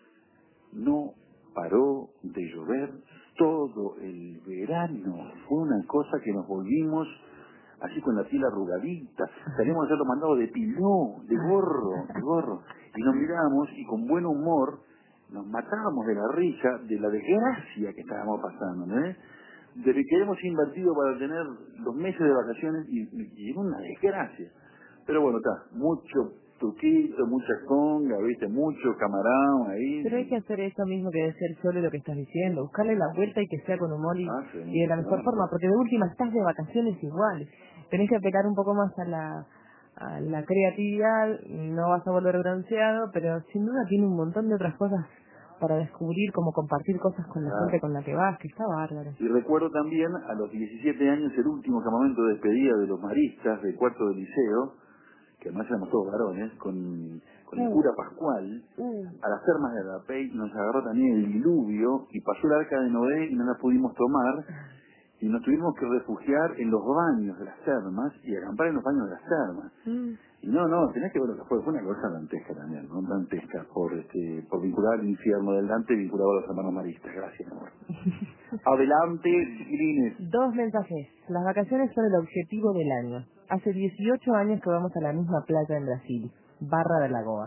no paró de llover todo el verano. Fue una cosa que nos volvimos así con la piel arrugadita. Salíamos a hacer los mandados de piló, de gorro, de gorro. Y nos mirábamos y con buen humor nos matábamos de la risa de la desgracia que estábamos pasando, ¿no? De que hemos invertido para tener los meses de vacaciones y, y era una desgracia. Pero bueno, está, mucho truquito, mucha conga, viste, mucho camarón ahí. Pero hay que hacer eso mismo que decir solo lo que estás diciendo, buscarle la vuelta y que sea con humor y, Ah, sí, y de la mejor claro. forma, porque de última estás de vacaciones igual. Tenés que apelar un poco más a la, a la creatividad, no vas a volver bronceado, pero sin duda tiene un montón de otras cosas para descubrir, como compartir cosas con la Claro. gente con la que vas, que está bárbaro. Y recuerdo también a los diecisiete años el último campamento de despedida de los maristas de cuarto de liceo, que además éramos todos varones, con, con el Uh. cura Pascual, Uh. a las termas de Arapey nos agarró también el diluvio y pasó el arca de Noé y no la pudimos tomar y nos tuvimos que refugiar en los baños de las termas y acampar en los baños de las termas. Mm. Y no, no, tenés que ver lo que fue, fue una cosa dantesca también, ¿no? Dantesca, por este, por vincular al infierno del Dante vinculado a los hermanos maristas. Gracias, amor. Adelante, chiquilines. Dos mensajes. Las vacaciones son el objetivo del año. Hace dieciocho años que vamos a la misma playa en Brasil, Barra de Lagoa.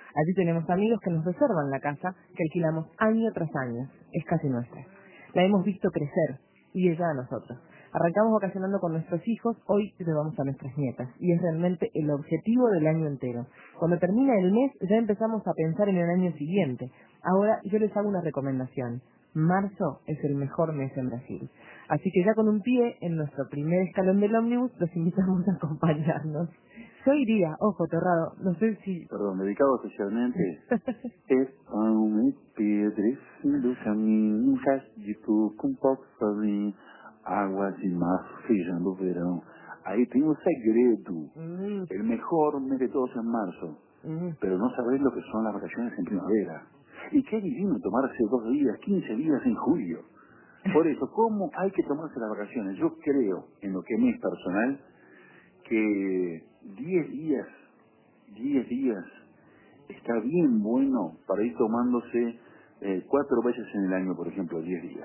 Allí tenemos amigos que nos reservan la casa que alquilamos año tras año. Es casi nuestra. La hemos visto crecer y ella a nosotros. Arrancamos vacacionando con nuestros hijos, hoy llevamos a nuestras nietas. Y es realmente el objetivo del año entero. Cuando termina el mes ya empezamos a pensar en el año siguiente. Ahora yo les hago una recomendación. Marzo es el mejor mes en Brasil. Así que ya con un pie en nuestro primer escalón del ómnibus, los invitamos a acompañarnos. Yo iría, ojo, Torrado, no sé si... Perdón, dedicado especialmente é pão e pedras do caminho, um resto de tudo um pouco sozinho, água de março, feijão do verão. Ahí tem un segredo. Mm, El mejor mes de todos es marzo, mm. pero no sabés lo que son las vacaciones en primavera. Y qué divino tomarse dos días, quince días en julio. Por eso, ¿cómo hay que tomarse las vacaciones? Yo creo, en lo que me es personal, que diez días, diez días está bien bueno para ir tomándose eh, cuatro veces en el año, por ejemplo, diez días.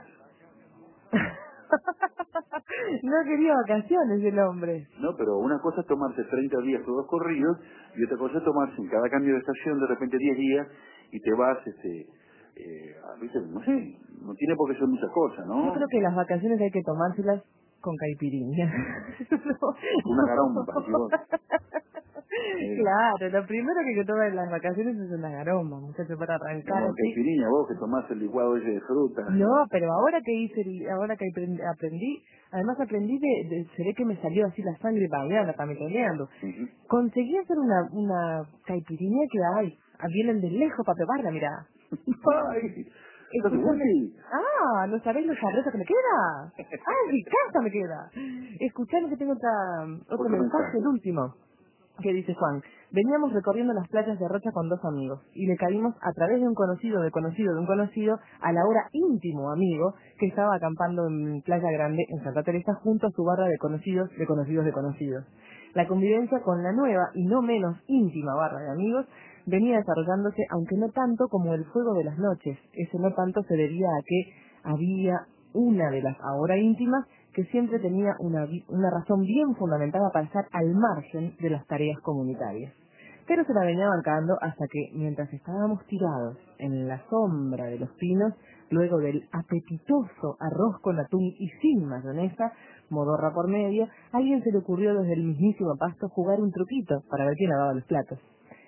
No quería vacaciones el hombre. No, pero una cosa es tomarse treinta días todos corridos y otra cosa es tomarse en cada cambio de estación de repente diez días y te vas, este, eh, a veces, no sé, no tiene por qué ser muchas cosas, Yo ¿no? creo que las vacaciones hay que tomárselas con caipirinha. Una garompa, digo. Claro, lo primero que hay que tomar en las vacaciones es una garompa, muchachos, para arrancar Como así. caipirinha, vos que tomás el licuado ese de frutas. No, pero ahora que hice, el- ahora que aprendí, aprendí, además aprendí de, de, se ve que me salió así la sangre bañada, pamitoneando. Ujú. Conseguí hacer una, una caipirinha que, ay, vienen de lejos para probarla, mirá. Ay, ¿estás Escuchame. dulce? Ah, ¿no sabés lo sabroso que me queda? ¡Ay, mi casa me queda! Escuchame que tengo otra, otro Otro mensaje, mensaje. el último. Que dice Juan, veníamos recorriendo las playas de Rocha con dos amigos y le caímos a través de un conocido de conocido de un conocido a la hora íntimo amigo que estaba acampando en Playa Grande en Santa Teresa junto a su barra de conocidos de conocidos de conocidos. La convivencia con la nueva y no menos íntima barra de amigos venía desarrollándose, aunque no tanto como el fuego de las noches. Ese no tanto se debía a que había una de las ahora íntimas que siempre tenía una, vi- una razón bien fundamentada para estar al margen de las tareas comunitarias. Pero se la venía bancando hasta que, mientras estábamos tirados en la sombra de los pinos, luego del apetitoso arroz con atún y sin mayonesa, modorra por medio, a alguien se le ocurrió desde el mismísimo pasto jugar un truquito para ver quién lavaba los platos.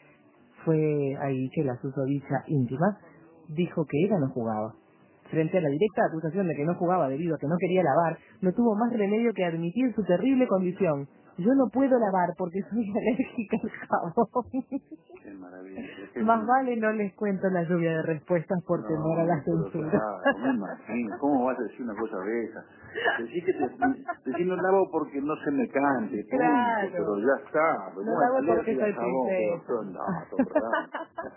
Fue ahí que la susodicha íntima dijo que ella no jugaba. Frente a la directa acusación de que no jugaba debido a que no quería lavar, no tuvo más remedio que admitir su terrible condición. Yo no puedo lavar porque soy alérgica al jabón. Qué maravilla. Qué Más bien. vale no les cuento la lluvia de respuestas por No, temor a la pero censura. claro, me imagino. ¿Cómo vas a decir una cosa de esa? Decir que te, decir no lavo porque no se me cante, punto, Claro. pero ya está. Pero No ¿cómo lavo es porque alérgica soy al jabón? Pero, pero princesa. no, pero verdad.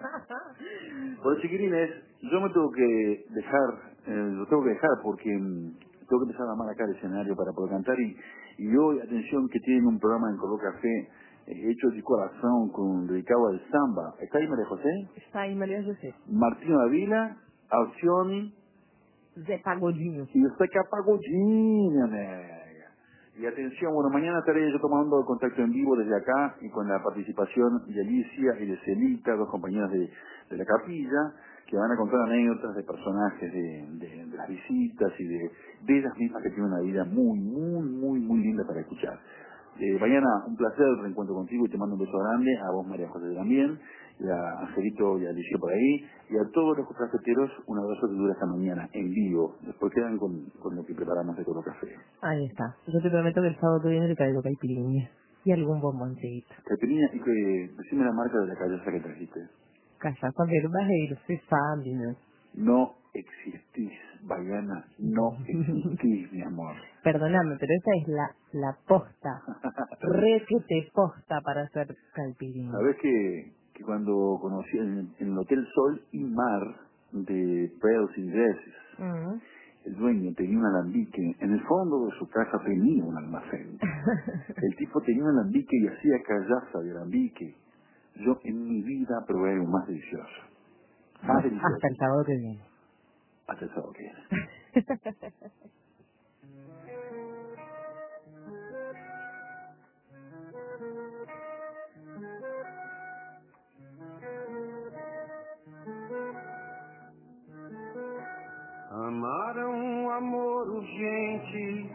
Bueno, chiquilines, yo me tengo que dejar, eh, lo tengo que dejar porque mm, tengo que empezar a armar acá el escenario para poder cantar y, y hoy, atención, que tienen un programa en Coló Café eh, hecho de corazón, con, dedicado al samba. ¿Está ahí María José? Está ahí María José. Martín Avila, Alcione De pagodinho. y usted que pagodinha, nega. Y atención, bueno, mañana estaré yo tomando contacto en vivo desde acá y con la participación de Alicia y de Celita, dos compañeras de, de la capilla, que van a contar anécdotas de personajes de, de, de las visitas y de, de ellas mismas que tienen una vida muy, muy, muy, muy linda para escuchar. Eh, mañana un placer el reencuentro contigo y te mando un beso grande, a vos María José también, y a Angelito y a Alicia por ahí, y a todos los cafeteros un abrazo que dura esta mañana, en vivo. Después quedan con, con lo que preparamos de todo café. Ahí está. Yo te prometo que el sábado que viene le traigo caipirinha. Y algún bomboncito. Caipirinha, y que decime la marca de la callosa que trajiste. Casa con verdadeiro, se sabe, ¿no? No existís, Baiana, no existís, mi amor. Perdóname, pero esa es la, la posta. Re que te posta para hacer caipirinha. Sabés que, que cuando conocí en, en el Hotel Sol y Mar de Pearls y Dresses, Mm. el dueño tenía un alambique, en el fondo de su casa tenía un almacén. El tipo tenía un alambique y hacía callaza de alambique. Yo en mi vida probé algo más delicioso. Más delicioso. Hasta el sábado que viene. Hasta el sábado que viene.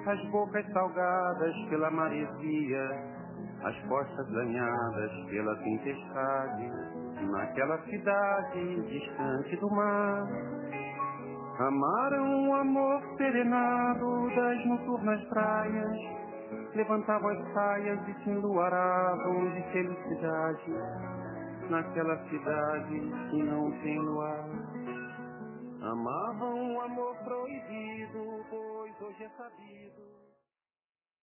as bocas salgadas pela maresia, as costas ganhadas pela tempestade, naquela cidade distante do mar. Amaram o amor serenado das noturnas praias, levantavam as saias e se enluaravam de felicidade, naquela cidade que não tem luar. Amavam o amor proibido, pois hoje é sabido.